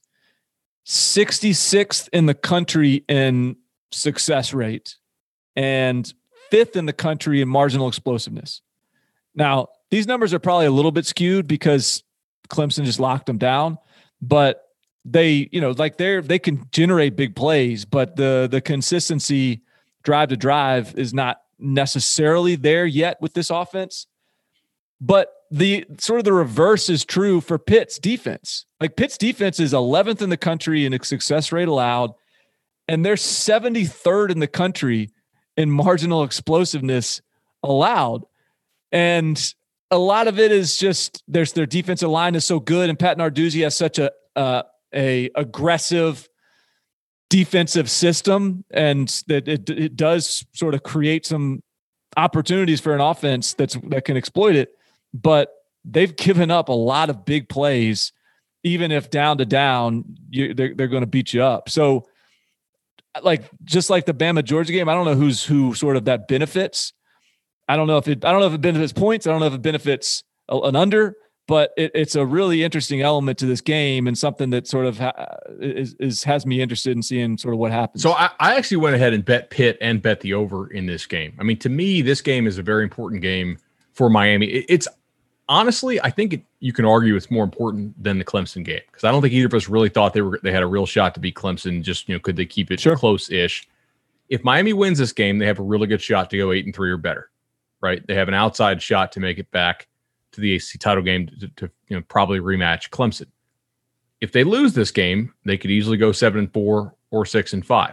E: sixty-sixth in the country in success rate and fifth in the country in marginal explosiveness. Now, these numbers are probably a little bit skewed because Clemson just locked them down, but they, you know, like they're, they can generate big plays, but the, the consistency drive to drive is not necessarily there yet with this offense. But the sort of the reverse is true for Pitt's defense. Like Pitt's defense is eleventh in the country in success rate allowed, and they're seventy-third in the country in marginal explosiveness allowed. And a lot of it is just there's their defensive line is so good, and Pat Narduzzi has such a uh, a aggressive defensive system, and that it, it does sort of create some opportunities for an offense that's that can exploit it. But they've given up a lot of big plays, even if down to down, you, they're they're going to beat you up. So, like just like the Bama Georgia game, I don't know who's who sort of that benefits. I don't know if it, I don't know if it benefits points. I don't know if it benefits a, an under, but it, it's a really interesting element to this game and something that sort of ha- is, is has me interested in seeing sort of what happens.
F: So I, I actually went ahead and bet Pitt and bet the over in this game. I mean, to me, this game is a very important game for Miami. It, it's honestly, I think it, you can argue it's more important than the Clemson game because I don't think either of us really thought they were they had a real shot to beat Clemson. Just, you know, could they keep it
E: sure.
F: close-ish? If Miami wins this game, they have a really good shot to go eight and three or better. Right, they have an outside shot to make it back to the A C C title game to, to you know probably rematch Clemson. If they lose this game, they could easily go seven and four or six and five.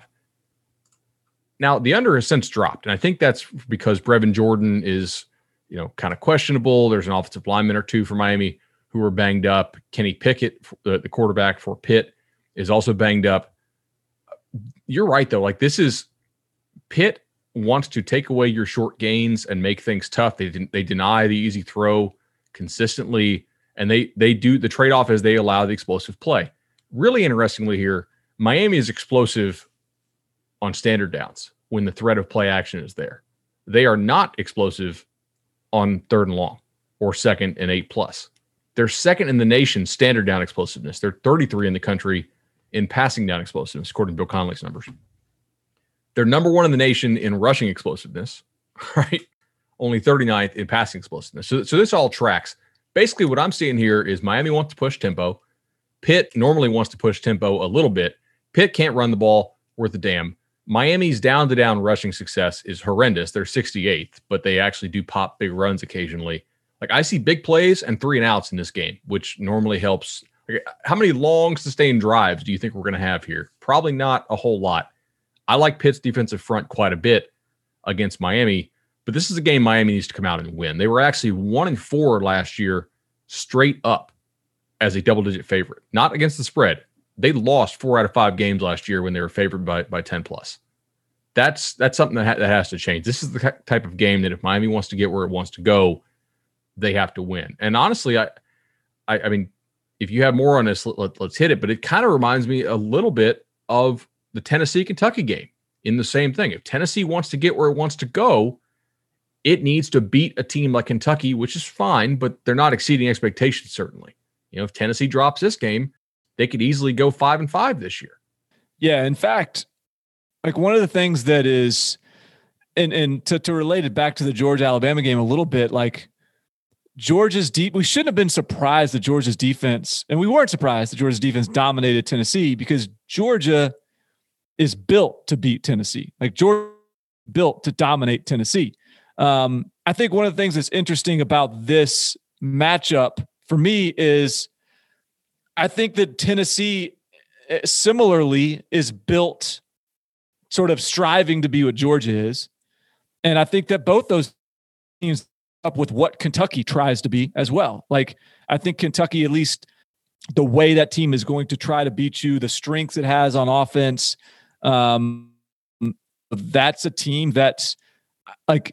F: Now the under has since dropped, and I think that's because Brevin Jordan is you know kind of questionable. There's an offensive lineman or two for Miami who are banged up. Kenny Pickett, the, the quarterback for Pitt, is also banged up. You're right though. Like this is Pitt wants to take away your short gains and make things tough. They they deny the easy throw consistently, and they they do the trade-off as they allow the explosive play. Really interestingly here, Miami is explosive on standard downs when the threat of play action is there. They are not explosive on third and long or second and eight plus. They're second in the nation standard down explosiveness. They're thirty-three in the country in passing down explosiveness, according to Bill Connolly's numbers. They're number one in the nation in rushing explosiveness, right? Only thirty-ninth in passing explosiveness. So, so this all tracks. Basically, what I'm seeing here is Miami wants to push tempo. Pitt normally wants to push tempo a little bit. Pitt can't run the ball worth a damn. Miami's down-to-down rushing success is horrendous. They're sixty-eighth, but they actually do pop big runs occasionally. Like I see big plays and three and outs in this game, which normally helps. Like, how many long, sustained drives do you think we're going to have here? Probably not a whole lot. I like Pitt's defensive front quite a bit against Miami, But this is a game Miami needs to come out and win. They were actually one and four last year straight up as a double-digit favorite, not against the spread. They lost four out of five games last year when they were favored by by ten plus. That's that's something that, ha- that has to change. This is the type of game that if Miami wants to get where it wants to go, they have to win. And honestly, I, I, I mean, if you have more on this, let, let, let's hit it. But it kind of reminds me a little bit of the Tennessee-Kentucky game in the same thing. If Tennessee wants to get where it wants to go, it needs to beat a team like Kentucky, which is fine, but they're not exceeding expectations, certainly. You know, if Tennessee drops this game, they could easily go five and five this year.
E: Yeah, in fact, like one of the things that is, and and to, to relate it back to the Georgia-Alabama game a little bit, like Georgia's deep, we shouldn't have been surprised that Georgia's defense, and we weren't surprised that Georgia's defense dominated Tennessee because Georgia is built to beat Tennessee. Like Georgia built to dominate Tennessee. Um, I think one of the things that's interesting about this matchup for me is I think that Tennessee similarly is built sort of striving to be what Georgia is. And I think that both those teams up with what Kentucky tries to be as well. Like I think Kentucky, at least the way that team is going to try to beat you, the strengths it has on offense, um, that's a team that's like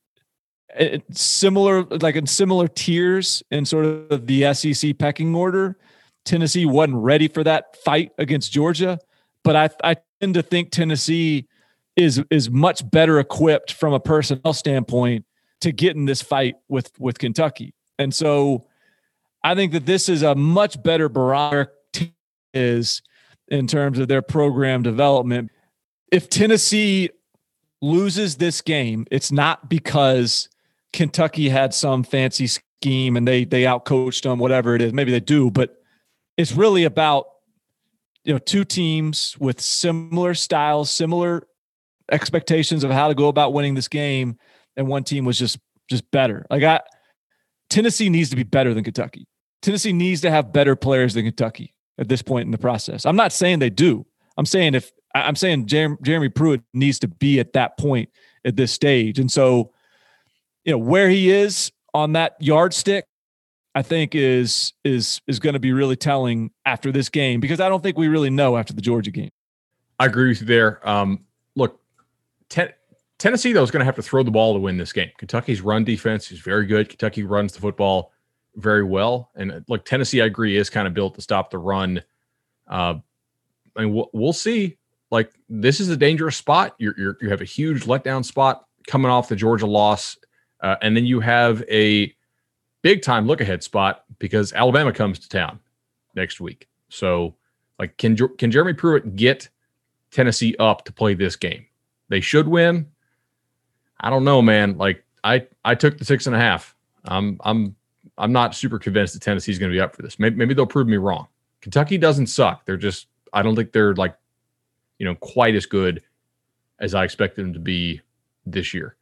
E: it's similar, like in similar tiers in sort of the S E C pecking order. Tennessee wasn't ready for that fight against Georgia, but I, I tend to think Tennessee is is much better equipped from a personnel standpoint to get in this fight with with Kentucky. And so I think that this is a much better barometer is in terms of their program development. If Tennessee loses this game, it's not because Kentucky had some fancy scheme and they they outcoached them, whatever it is. Maybe they do, but it's really about, you know, two teams with similar styles, similar expectations of how to go about winning this game, and one team was just just better. Like I, Tennessee needs to be better than Kentucky. Tennessee needs to have better players than Kentucky at this point in the process. I'm not saying they do. I'm saying if I'm saying Jeremy, Jeremy Pruitt needs to be at that point at this stage. And so, you know, where he is on that yardstick, I think is is is going to be really telling after this game, because I don't think we really know after the Georgia game.
F: I agree with you there. Um, look, ten, Tennessee, though, is going to have to throw the ball to win this game. Kentucky's run defense is very good. Kentucky runs the football very well. And look, Tennessee, I agree, is kind of built to stop the run. Uh, I mean, we'll, we'll see. Like, this is a dangerous spot. You're, you're, you have a huge letdown spot coming off the Georgia loss. Uh, and then you have a big-time look-ahead spot because Alabama comes to town next week. So, like, can can Jeremy Pruitt get Tennessee up to play this game? They should win. I don't know, man. Like, I I took the six and a half. I'm I'm I'm not super convinced that Tennessee's going to be up for this. Maybe, maybe they'll prove me wrong. Kentucky doesn't suck. They're just, I don't think they're like, you know, quite as good as I expected them to be this year.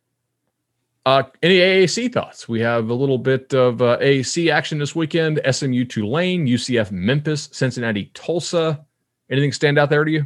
F: Uh, any A A C thoughts? We have a little bit of uh, A A C action this weekend. S M U Tulane, U C F Memphis, Cincinnati Tulsa. Anything stand out there to you?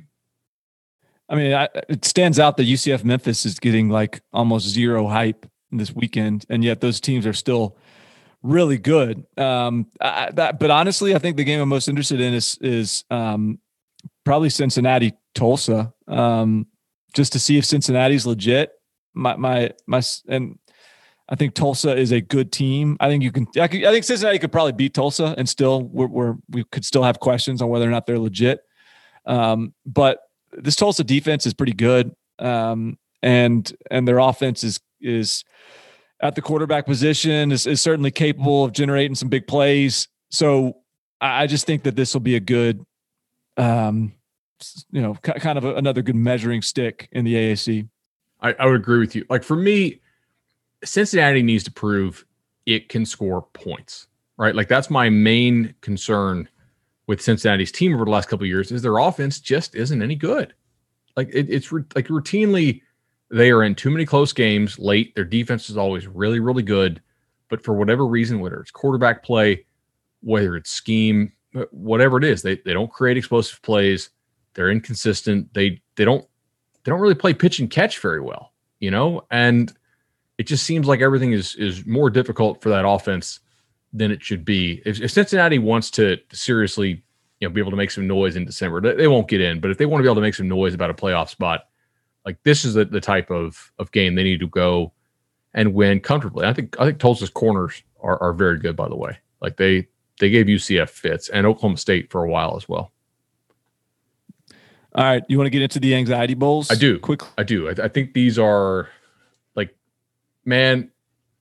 E: I mean, I, it stands out that U C F Memphis is getting like almost zero hype this weekend, and yet those teams are still really good. Um, I, that, but honestly, I think the game I'm most interested in is is um, probably Cincinnati Tulsa, um, just to see if Cincinnati's legit. My my my and. I think Tulsa is a good team. I think you can. I, could, I think Cincinnati could probably beat Tulsa, and still, we're, we're we could still have questions on whether or not they're legit. Um, but this Tulsa defense is pretty good, um, and and their offense is is at the quarterback position is, is certainly capable of generating some big plays. So I, I just think that this will be a good, um, you know, k- kind of a, another good measuring stick in the A A C.
F: I, I would agree with you. Like for me, Cincinnati needs to prove it can score points, right? Like that's my main concern with Cincinnati's team over the last couple of years is their offense just isn't any good. Like it, it's re- like routinely they are in too many close games late. Their defense is always really, really good. But for whatever reason, whether it's quarterback play, whether it's scheme, whatever it is, they, they don't create explosive plays. They're inconsistent. They, they don't, they don't really play pitch and catch very well, you know? And it just seems like everything is is more difficult for that offense than it should be. If, if Cincinnati wants to seriously, you know, be able to make some noise in December, they, they won't get in. But if they want to be able to make some noise about a playoff spot, like this is the, the type of of game they need to go and win comfortably. I think I think Tulsa's corners are are very good, by the way. Like they they gave U C F fits and Oklahoma State for a while as well.
E: All right, you want to get into the anxiety bowls?
F: I do.
E: Quick,
F: I do. I, I think these are like, man,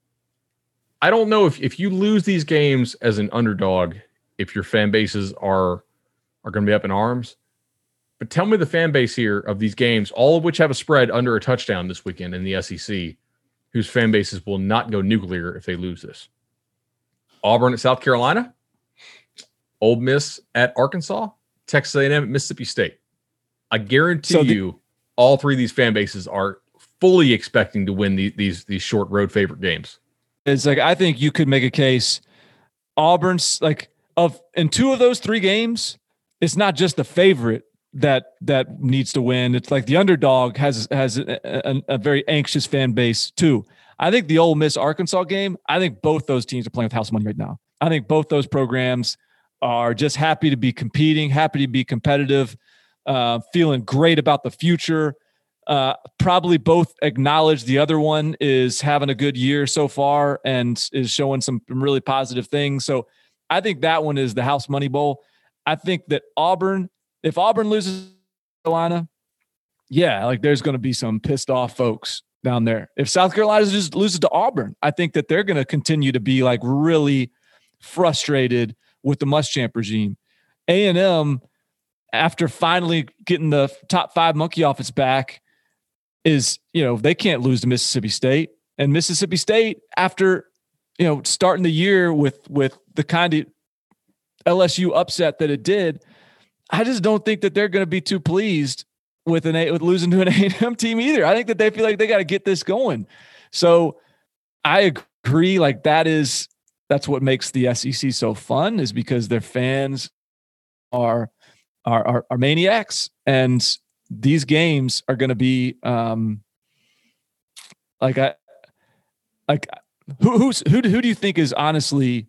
F: I don't know if, if you lose these games as an underdog, if your fan bases are are going to be up in arms. But tell me the fan base here of these games, all of which have a spread under a touchdown this weekend in the S E C, whose fan bases will not go nuclear if they lose this. Auburn at South Carolina, Ole Miss at Arkansas, Texas A and M at Mississippi State. I guarantee so the, you all three of these fan bases are fully expecting to win the, these these short road favorite games.
E: It's like, I think you could make a case. Auburn's like of in two of those three games, it's not just the favorite that that needs to win. It's like the underdog has has a, a, a very anxious fan base too. I think the Ole Miss Arkansas game, I think both those teams are playing with house money right now. I think both those programs are just happy to be competing, happy to be competitive. Uh, feeling great about the future. Uh, probably both acknowledge the other one is having a good year so far and is showing some really positive things. So I think that one is the house money bowl. I think that Auburn, if Auburn loses to Carolina, yeah, like there's going to be some pissed off folks down there. If South Carolina just loses to Auburn, I think that they're going to continue to be like really frustrated with the Muschamp regime. A and M, after finally getting the top five monkey off its back, is, you know, they can't lose to Mississippi State. And Mississippi State, after, you know, starting the year with, with the kind of L S U upset that it did, I just don't think that they're going to be too pleased with an A, with losing to an A and M team either. I think that they feel like they got to get this going. So I agree. Like that is, that's what makes the S E C so fun, is because their fans are, Are, are are maniacs, and these games are going to be um, like I like who who's who who do you think is honestly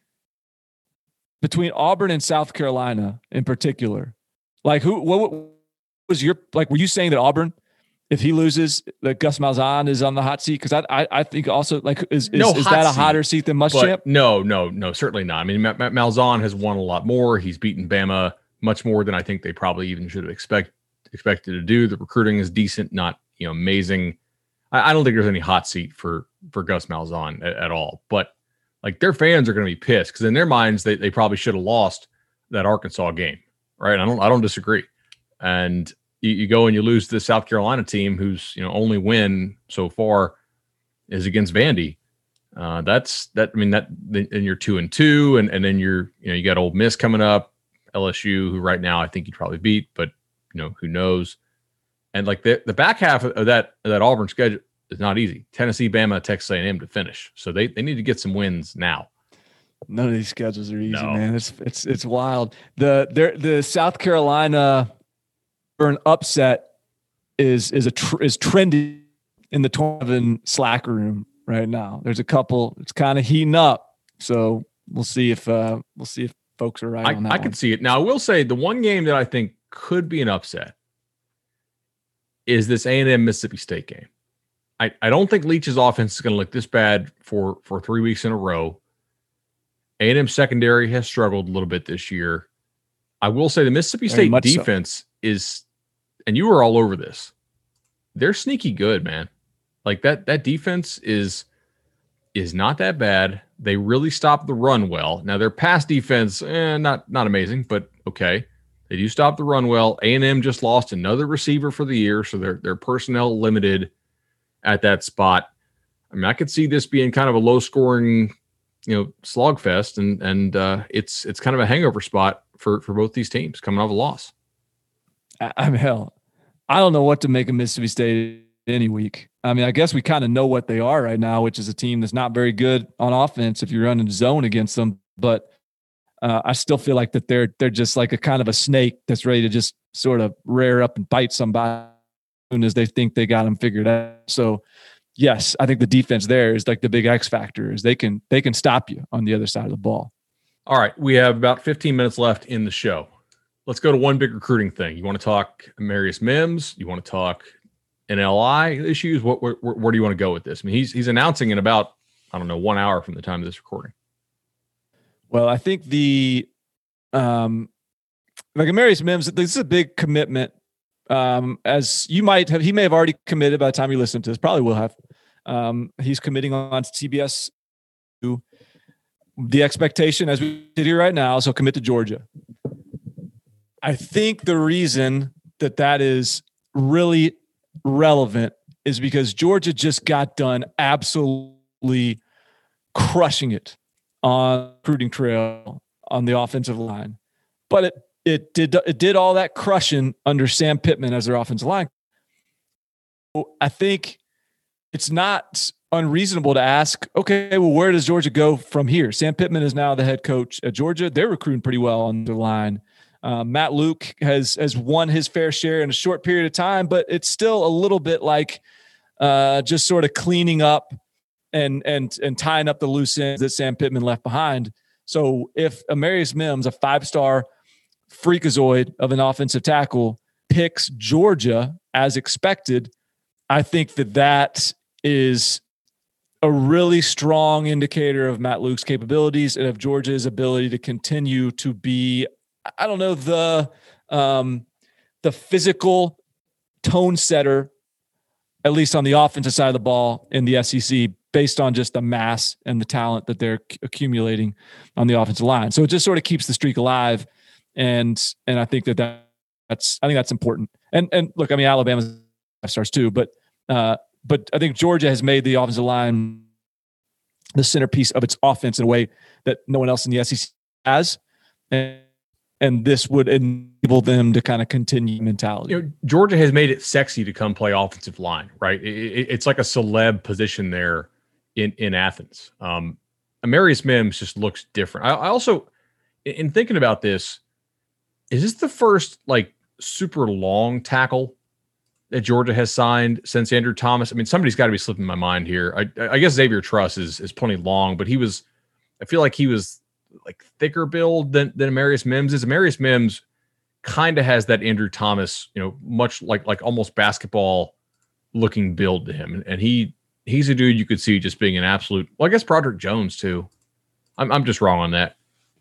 E: between Auburn and South Carolina in particular? Like who what was your like? Were you saying that Auburn, if he loses, that Gus Malzahn is on the hot seat? Because I, I I think also like is is,
F: no
E: is that a hotter seat, seat than Muschamp?
F: No, no, no, certainly not. I mean, Ma- Ma- Malzahn has won a lot more. He's beaten Bama much more than I think they probably even should have expect, expected to do. The recruiting is decent, not, you know, amazing. I, I don't think there's any hot seat for, for Gus Malzahn at, at all, but like their fans are going to be pissed because in their minds, they, they probably should have lost that Arkansas game. Right. I don't, I don't disagree. And you, you go and you lose to the South Carolina team, whose, you know, only win so far is against Vandy. Uh, that's that. I mean, that then you're two and two, and, and then you're, you know, you got Ole Miss coming up, L S U, who right now I think you'd probably beat, but you know, who knows? And like the, the back half of that of that Auburn schedule is not easy. Tennessee, Bama, Texas A and M to finish. So they, they need to get some wins now.
E: None of these schedules are easy,
F: no.
E: man. It's it's it's wild. The there the South Carolina Auburn upset is is a tr- is trending in the Torvin Slack room right now. There's a couple. It's kind of heating up. So we'll see if uh, we'll see if folks are right
F: I,
E: on that
F: I
E: one.
F: can see it. Now, I will say the one game that I think could be an upset is this A and M Mississippi State game. I, I don't think Leach's offense is going to look this bad for, for three weeks in a row. A and M secondary has struggled a little bit this year. I will say the Mississippi State defense so. is, and you were all over this, they're sneaky good, man. Like that that defense is is not that bad. They really stop the run well. Now their pass defense, eh, not not amazing, but okay. They do stop the run well. A and M just lost another receiver for the year, so they're they're personnel limited at that spot. I mean, I could see this being kind of a low scoring, you know, slogfest, and and uh, it's it's kind of a hangover spot for for both these teams coming off a loss.
E: I mean, hell, I don't know what to make of Mississippi State any week. I mean, I guess we kind of know what they are right now, which is a team that's not very good on offense if you're running zone against them. But uh, I still feel like that they're they're just like a kind of a snake that's ready to just sort of rear up and bite somebody as soon as they think they got them figured out. So yes, I think the defense there is like the big X factor is they can, they can stop you on the other side of the ball.
F: All right. We have about fifteen minutes left in the show. Let's go to one big recruiting thing. You want to talk Amarius Mims? You want to talk N L I issues? What, where, where do you want to go with this? I mean, he's, he's announcing in about, I don't know, one hour from the time of this recording.
E: Well, I think the, um, like Amarius Mims, this is a big commitment. Um, as you might have, he may have already committed by the time you listen to this, probably will have. Um, he's committing on C B S. The expectation as we sit here right now is he'll commit to Georgia. I think the reason that that is really relevant is because Georgia just got done absolutely crushing it on recruiting trail on the offensive line. But it it did it did all that crushing under Sam Pittman as their offensive line. I think it's not unreasonable to ask, okay, well, where does Georgia go from here? Sam Pittman is now the head coach at Georgia. They're recruiting pretty well on the line. Uh, Matt Luke has has won his fair share in a short period of time, but it's still a little bit like uh, just sort of cleaning up and and and tying up the loose ends that Sam Pittman left behind. So if Amarius Mims, a five-star freakazoid of an offensive tackle, picks Georgia as expected, I think that that is a really strong indicator of Matt Luke's capabilities and of Georgia's ability to continue to be, I don't know, the um, the physical tone setter, at least on the offensive side of the ball in the S E C, based on just the mass and the talent that they're accumulating on the offensive line. So it just sort of keeps the streak alive. And and I think that, that that's I think that's important. And and look, I mean, Alabama's stars too, but uh, but I think Georgia has made the offensive line the centerpiece of its offense in a way that no one else in the S E C has. And, and this would enable them to kind of continue mentality.
F: You know, Georgia has made it sexy to come play offensive line, right? It, it, it's like a celeb position there in, in Athens. Um, Amarius Mims just looks different. I, I also, in thinking about this, is this the first like super long tackle that Georgia has signed since Andrew Thomas? I mean, somebody's got to be slipping my mind here. I, I guess Xavier Truss is is plenty long, but he was, I feel like he was like thicker build than, than Amarius Mims is. Amarius Mims kind of has that Andrew Thomas, you know, much like, like almost basketball looking build to him. And, and he, he's a dude you could see just being an absolute, well, I guess Broderick Jones too. I'm, I'm just wrong on that.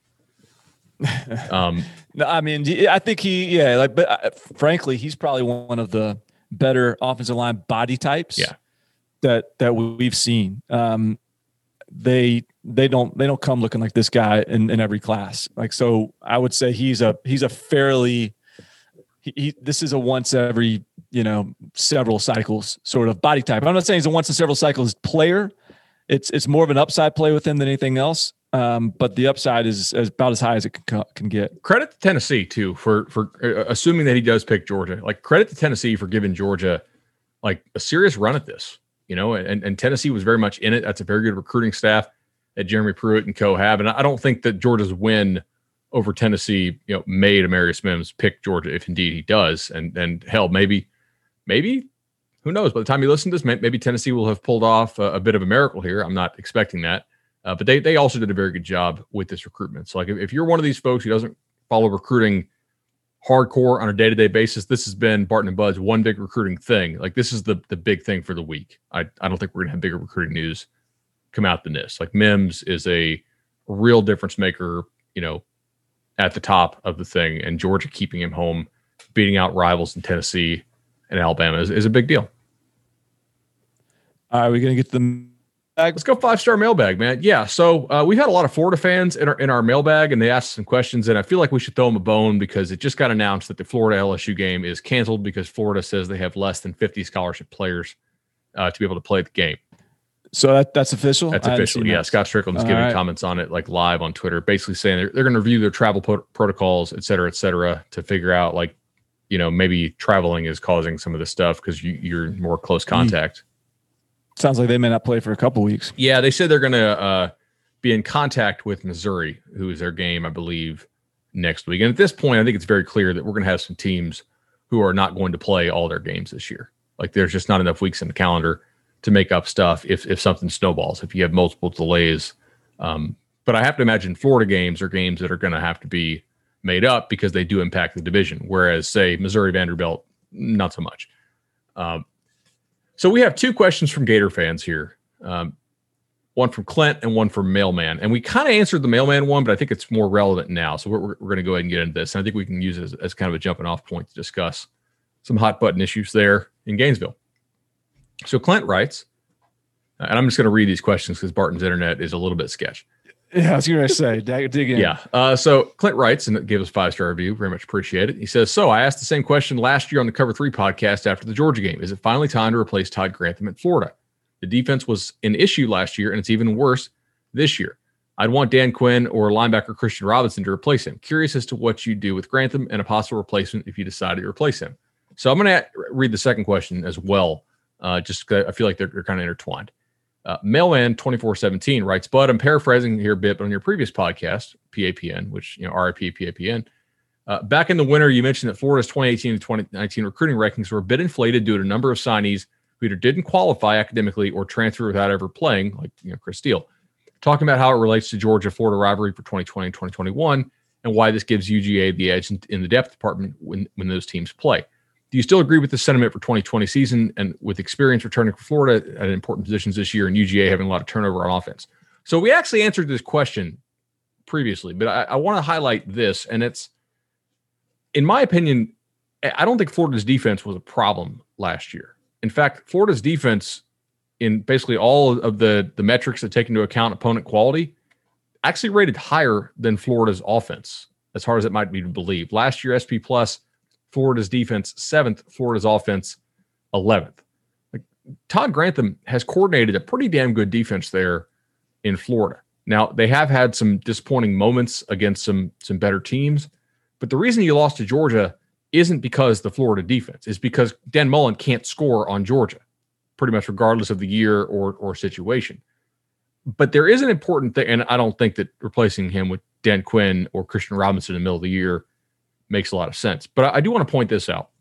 E: Um, no, I mean, I think he, yeah, like, but uh, frankly, he's probably one of the better offensive line body types
F: yeah.
E: that, that we've seen. Um, they, they don't, they don't come looking like this guy in, in every class. Like, so I would say he's a, he's a fairly, he, he this is a once every, you know, several cycles sort of body type. I'm not saying he's a once in several cycles player. It's, it's more of an upside play with him than anything else. Um, but the upside is, is about as high as it can, can get.
F: Credit to Tennessee too for for uh, assuming that he does pick Georgia. Like credit to Tennessee for giving Georgia like a serious run at this. You know, and and Tennessee was very much in it. That's a very good recruiting staff that Jeremy Pruitt and co have. And I don't think that Georgia's win over Tennessee, you know, made Amarius Mims pick Georgia if indeed he does. And and hell, maybe maybe who knows? By the time you listen to this, maybe Tennessee will have pulled off a, a bit of a miracle here. I'm not expecting that. Uh, but they they also did a very good job with this recruitment. So like if, if you're one of these folks who doesn't follow recruiting hardcore on a day-to-day basis, this has been Barton and Bud's one big recruiting thing. Like this is the the big thing for the week. I, I don't think we're gonna have bigger recruiting news come out than this. Like Mims is a real difference maker, you know, at the top of the thing, and Georgia keeping him home, beating out rivals in Tennessee and Alabama is, is a big deal.
E: All right, we're gonna get to the
F: Let's go five-star mailbag, man. Yeah, so uh, we had a lot of Florida fans in our in our mailbag, and they asked some questions, and I feel like we should throw them a bone because it just got announced that the Florida L S U game is canceled because Florida says they have less than fifty scholarship players uh, to be able to play the game.
E: So that that's official?
F: That's official, yeah. That. Scott Strickland's All giving right. comments on it like live on Twitter, basically saying they're, they're going to review their travel po- protocols, et cetera, et cetera, to figure out, like, you know, maybe traveling is causing some of this stuff because you, you're in more close contact. Mm.
E: Sounds like they may not play for a couple weeks.
F: Yeah, they said they're going to uh, be in contact with Missouri, who is their game, I believe, next week. And at this point, I think it's very clear that we're going to have some teams who are not going to play all their games this year. Like, there's just not enough weeks in the calendar to make up stuff if if something snowballs, if you have multiple delays. Um, but I have to imagine Florida games are games that are going to have to be made up because they do impact the division, whereas, say, Missouri Vanderbilt, not so much. Um, so we have two questions from Gator fans here, um, one from Clint and one from Mailman. And we kind of answered the Mailman one, but I think it's more relevant now. So we're, we're going to go ahead and get into this. And I think we can use it as, as kind of a jumping off point to discuss some hot button issues there in Gainesville. So Clint writes, and I'm just going to read these questions because Barton's internet is a little bit sketch.
E: Yeah, I was going to say, dig in.
F: Yeah. Uh, so Clint writes and gave us a five-star review. Very much appreciate it. He says, so I asked the same question last year on the Cover three podcast after the Georgia game. Is it finally time to replace Todd Grantham at Florida? The defense was an issue last year, and it's even worse this year. I'd want Dan Quinn or linebacker Christian Robinson to replace him. Curious as to what you do with Grantham and a possible replacement if you decide to replace him. So I'm going to read the second question as well, uh, just because I feel like they're, they're kind of intertwined. Uh, Mailman twenty-four seventeen writes, Bud, I'm paraphrasing here a bit, but on your previous podcast, P A P N, which, you know, R I P P A P N, uh, back in the winter, you mentioned that Florida's twenty eighteen to twenty nineteen recruiting rankings were a bit inflated due to a number of signees who either didn't qualify academically or transfer without ever playing, like, you know, Chris Steele. Talking about how it relates to Georgia-Florida rivalry for twenty twenty and twenty twenty-one and why this gives U G A the edge in, in the depth department when, when those teams play. Do you still agree with the sentiment for twenty twenty season and with experience returning for Florida at important positions this year and U G A having a lot of turnover on offense? So we actually answered this question previously, but I, I want to highlight this. And it's, in my opinion, I don't think Florida's defense was a problem last year. In fact, Florida's defense in basically all of the, the metrics that take into account opponent quality actually rated higher than Florida's offense, as hard as it might be to believe. Last year, S P plus, Florida's defense seventh, Florida's offense eleventh. Like, Todd Grantham has coordinated a pretty damn good defense there in Florida. Now, they have had some disappointing moments against some some better teams, but the reason you lost to Georgia isn't because the Florida defense. It's because Dan Mullen can't score on Georgia, pretty much regardless of the year or or situation. But there is an important thing, and I don't think that replacing him with Dan Quinn or Christian Robinson in the middle of the year makes a lot of sense. But I do want to point this out.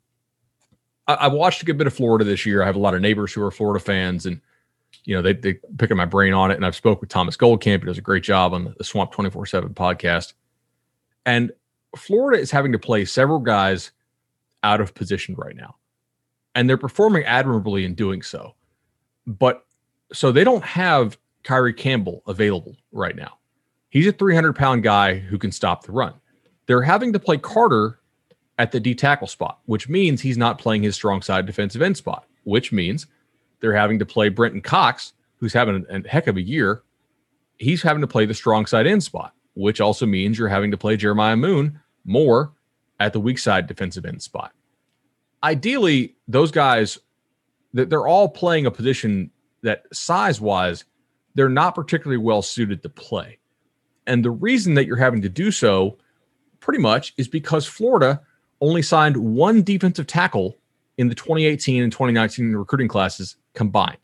F: I, I watched a good bit of Florida this year. I have a lot of neighbors who are Florida fans, and you know they they picking my brain on it. And I've spoke with Thomas Goldkamp, who does a great job on the Swamp twenty-four seven podcast. And Florida is having to play several guys out of position right now, and they're performing admirably in doing so. But so they don't have Kyrie Campbell available right now. He's a three hundred pound guy who can stop the run. They're having to play Carter at the D tackle spot, which means he's not playing his strong side defensive end spot, which means they're having to play Brenton Cox, who's having a, a heck of a year. He's having to play the strong side end spot, which also means you're having to play Jeremiah Moon more at the weak side defensive end spot. Ideally, those guys, they're all playing a position that size-wise, they're not particularly well suited to play. And the reason that you're having to do so pretty much is because Florida only signed one defensive tackle in the twenty eighteen and twenty nineteen recruiting classes combined.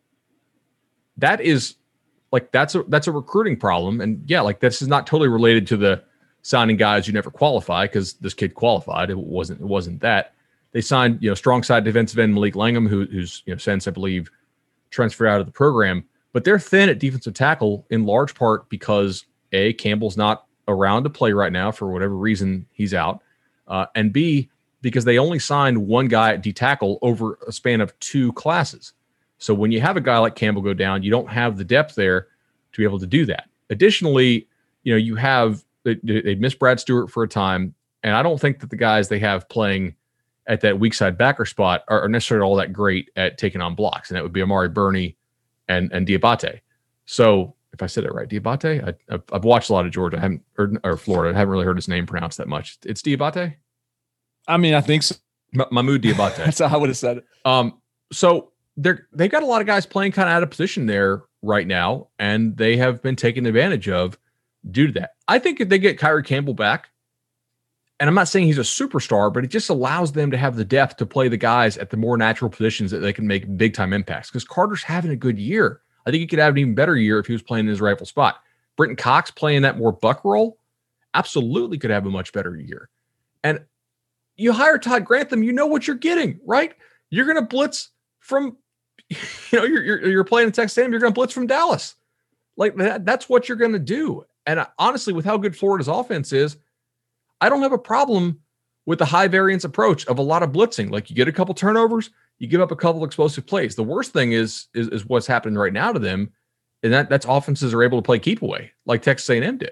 F: That is like, that's a, that's a recruiting problem. And yeah, like this is not totally related to the signing guys who never qualify, because this kid qualified. It wasn't, it wasn't that. They signed, you know, strong side defensive end Malik Langham, who, who's, you know, since I believe transferred out of the program, but they're thin at defensive tackle in large part because A, Campbell's not around to play right now for whatever reason he's out. Uh, and B, because they only signed one guy at D tackle over a span of two classes. So when you have a guy like Campbell go down, you don't have the depth there to be able to do that. Additionally, you know, you have, they, they missed Brad Stewart for a time. And I don't think that the guys they have playing at that weak side backer spot are, are necessarily all that great at taking on blocks. And that would be Amari Burney and, and Diabate. So if I said it right, Diabate, I, I've, I've watched a lot of Georgia, I haven't heard, or Florida. I haven't really heard his name pronounced that much. It's Diabate.
E: I mean, I think so.
F: M- Mahmoud Diabate.
E: That's how I would have said it.
F: Um, so they're, they've got a lot of guys playing kind of out of position there right now, and they have been taken advantage of due to that. I think if they get Kyrie Campbell back, and I'm not saying he's a superstar, but it just allows them to have the depth to play the guys at the more natural positions that they can make big-time impacts. Because Carter's having a good year. I think he could have an even better year if he was playing in his rightful spot. Brenton Cox playing that more buck role absolutely could have a much better year. And you hire Todd Grantham, you know what you're getting, right? You're going to blitz from you know, you're, you're, you're playing in Texas A and M, you're going to blitz from Dallas. Like that, that's what you're going to do. And I, honestly, with how good Florida's offense is, I don't have a problem with the high variance approach of a lot of blitzing. Like you get a couple turnovers, you give up a couple explosive plays. The worst thing is, is, is what's happening right now to them. And that that's offenses are able to play keep away like Texas A and M did.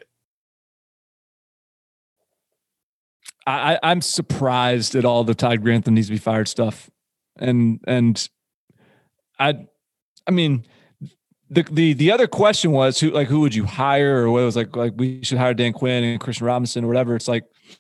E: I, I'm surprised at all the Todd Grantham needs to be fired stuff. And, and I, I mean, the, the, the other question was who, like, who would you hire, or what it was like, like we should hire Dan Quinn and Christian Robinson or whatever. It's like,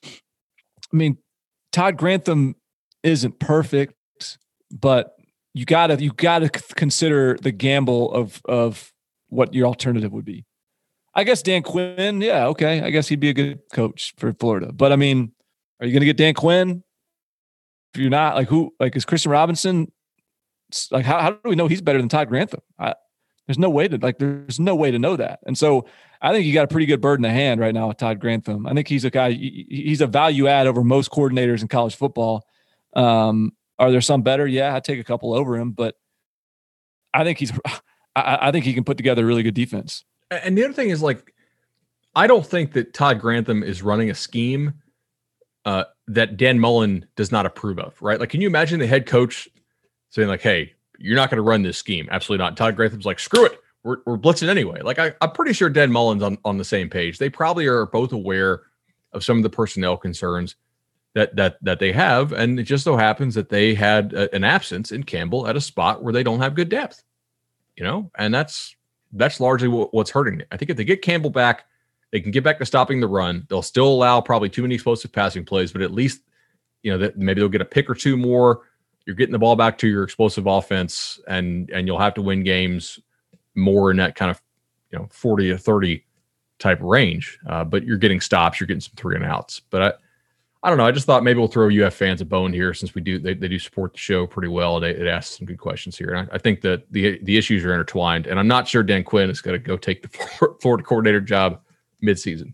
E: I mean, Todd Grantham isn't perfect, but you gotta, you gotta consider the gamble of, of what your alternative would be. I guess Dan Quinn. Yeah. Okay. I guess he'd be a good coach for Florida, but I mean, are you going to get Dan Quinn? If you're not, like, who, like, is Christian Robinson, like, how, how do we know he's better than Todd Grantham? I, there's no way to, like, there's no way to know that. And so I think you got a pretty good bird in the hand right now with Todd Grantham. I think he's a guy, he's a value add over most coordinators in college football. Um, are there some better? Yeah, I'd take a couple over him, but I think he's, I, I think he can put together a really good defense.
F: And the other thing is, like, I don't think that Todd Grantham is running a scheme Uh, that Dan Mullen does not approve of, right? Like, can you imagine the head coach saying, like, hey, you're not going to run this scheme? Absolutely not. Todd Grantham's like, screw it. We're, we're blitzing anyway. Like, I, I'm pretty sure Dan Mullen's on, on the same page. They probably are both aware of some of the personnel concerns that that that they have. And it just so happens that they had a, an absence in Campbell at a spot where they don't have good depth, you know? And that's, that's largely what, what's hurting it. I think if they get Campbell back, they can get back to stopping the run. They'll still allow probably too many explosive passing plays, but at least, you know, that maybe they'll get a pick or two more. You're getting the ball back to your explosive offense, and and you'll have to win games more in that kind of, you know, forty to thirty type range. Uh, but you're getting stops, you're getting some three and outs. But I, I don't know. I just thought maybe we'll throw U F fans a bone here, since we do they, they do support the show pretty well. They, they asked some good questions here, and I, I think that the the issues are intertwined. And I'm not sure Dan Quinn is going to go take the Florida coordinator job mid-season.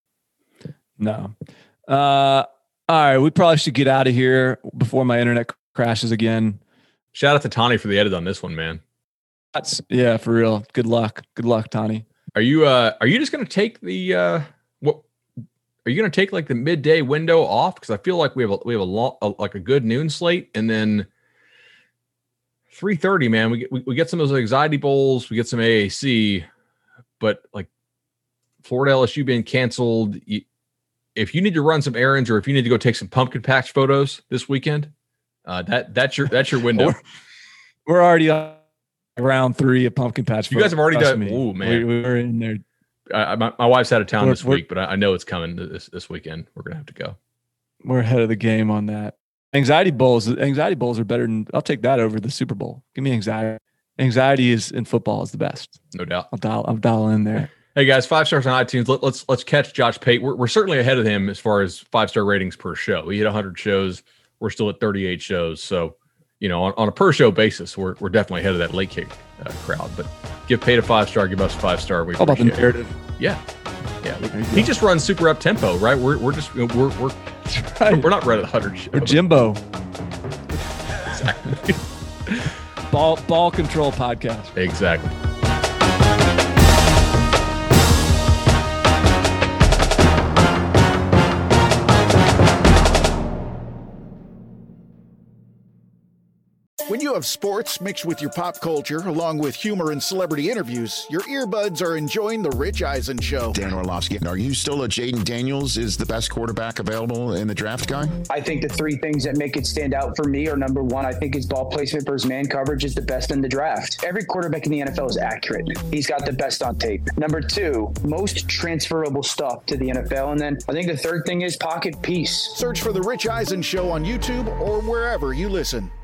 E: No. Uh, all right. We probably should get out of here before my internet crashes again.
F: Shout out to Tani for the edit on this one, man.
E: That's, yeah, for real. Good luck. Good luck, Tani.
F: Are you, uh, are you just going to take the, uh, what, are you going to take like the midday window off? Cause I feel like we have a, we have a long, a, like a good noon slate, and then three thirty, man, we get, we, we get some of those anxiety bowls, we get some A A C, but like, Florida L S U being canceled. If you need to run some errands, or if you need to go take some pumpkin patch photos this weekend, uh, that that's your that's your window.
E: We're, we're already on round three of pumpkin patch.
F: You guys have already done. Oh man,
E: we, we're in there.
F: Uh, my my wife's out of town
E: we're,
F: this week, but I, I know it's coming this this weekend. We're gonna have to go.
E: We're ahead of the game on that. Anxiety bowls. Anxiety bowls are better than. I'll take that over the Super Bowl. Give me anxiety. Anxiety is in football is the best.
F: No doubt.
E: I'll dial. I'll dial in there.
F: Hey guys, five stars on iTunes. Let, let's let's catch Josh Pate. We're, we're certainly ahead of him as far as five star ratings per show. We hit one hundred shows. We're still at thirty-eight shows. So, you know, on, on a per show basis, we're we're definitely ahead of that late kick uh, crowd. But give Pate a five star. Give us a five star. We
E: How about the narrative?
F: It. Yeah, yeah. He just runs super up tempo, right? We're we're just we're we're
E: right.
F: we're not right at one hundred shows.
E: We're Jimbo.
F: Exactly.
E: ball ball control podcast.
F: Exactly.
J: When you have sports mixed with your pop culture, along with humor and celebrity interviews, your earbuds are enjoying The Rich Eisen Show.
K: Dan Orlovsky, are you still a Jaden Daniels is the best quarterback available in the draft guy?
L: I think the three things that make it stand out for me are, number one, I think his ball placement versus man coverage is the best in the draft. Every quarterback in the N F L is accurate. He's got the best on tape. Number two, most transferable stuff to the N F L. And then I think the third thing is pocket peace.
J: Search for The Rich Eisen Show on YouTube or wherever you listen.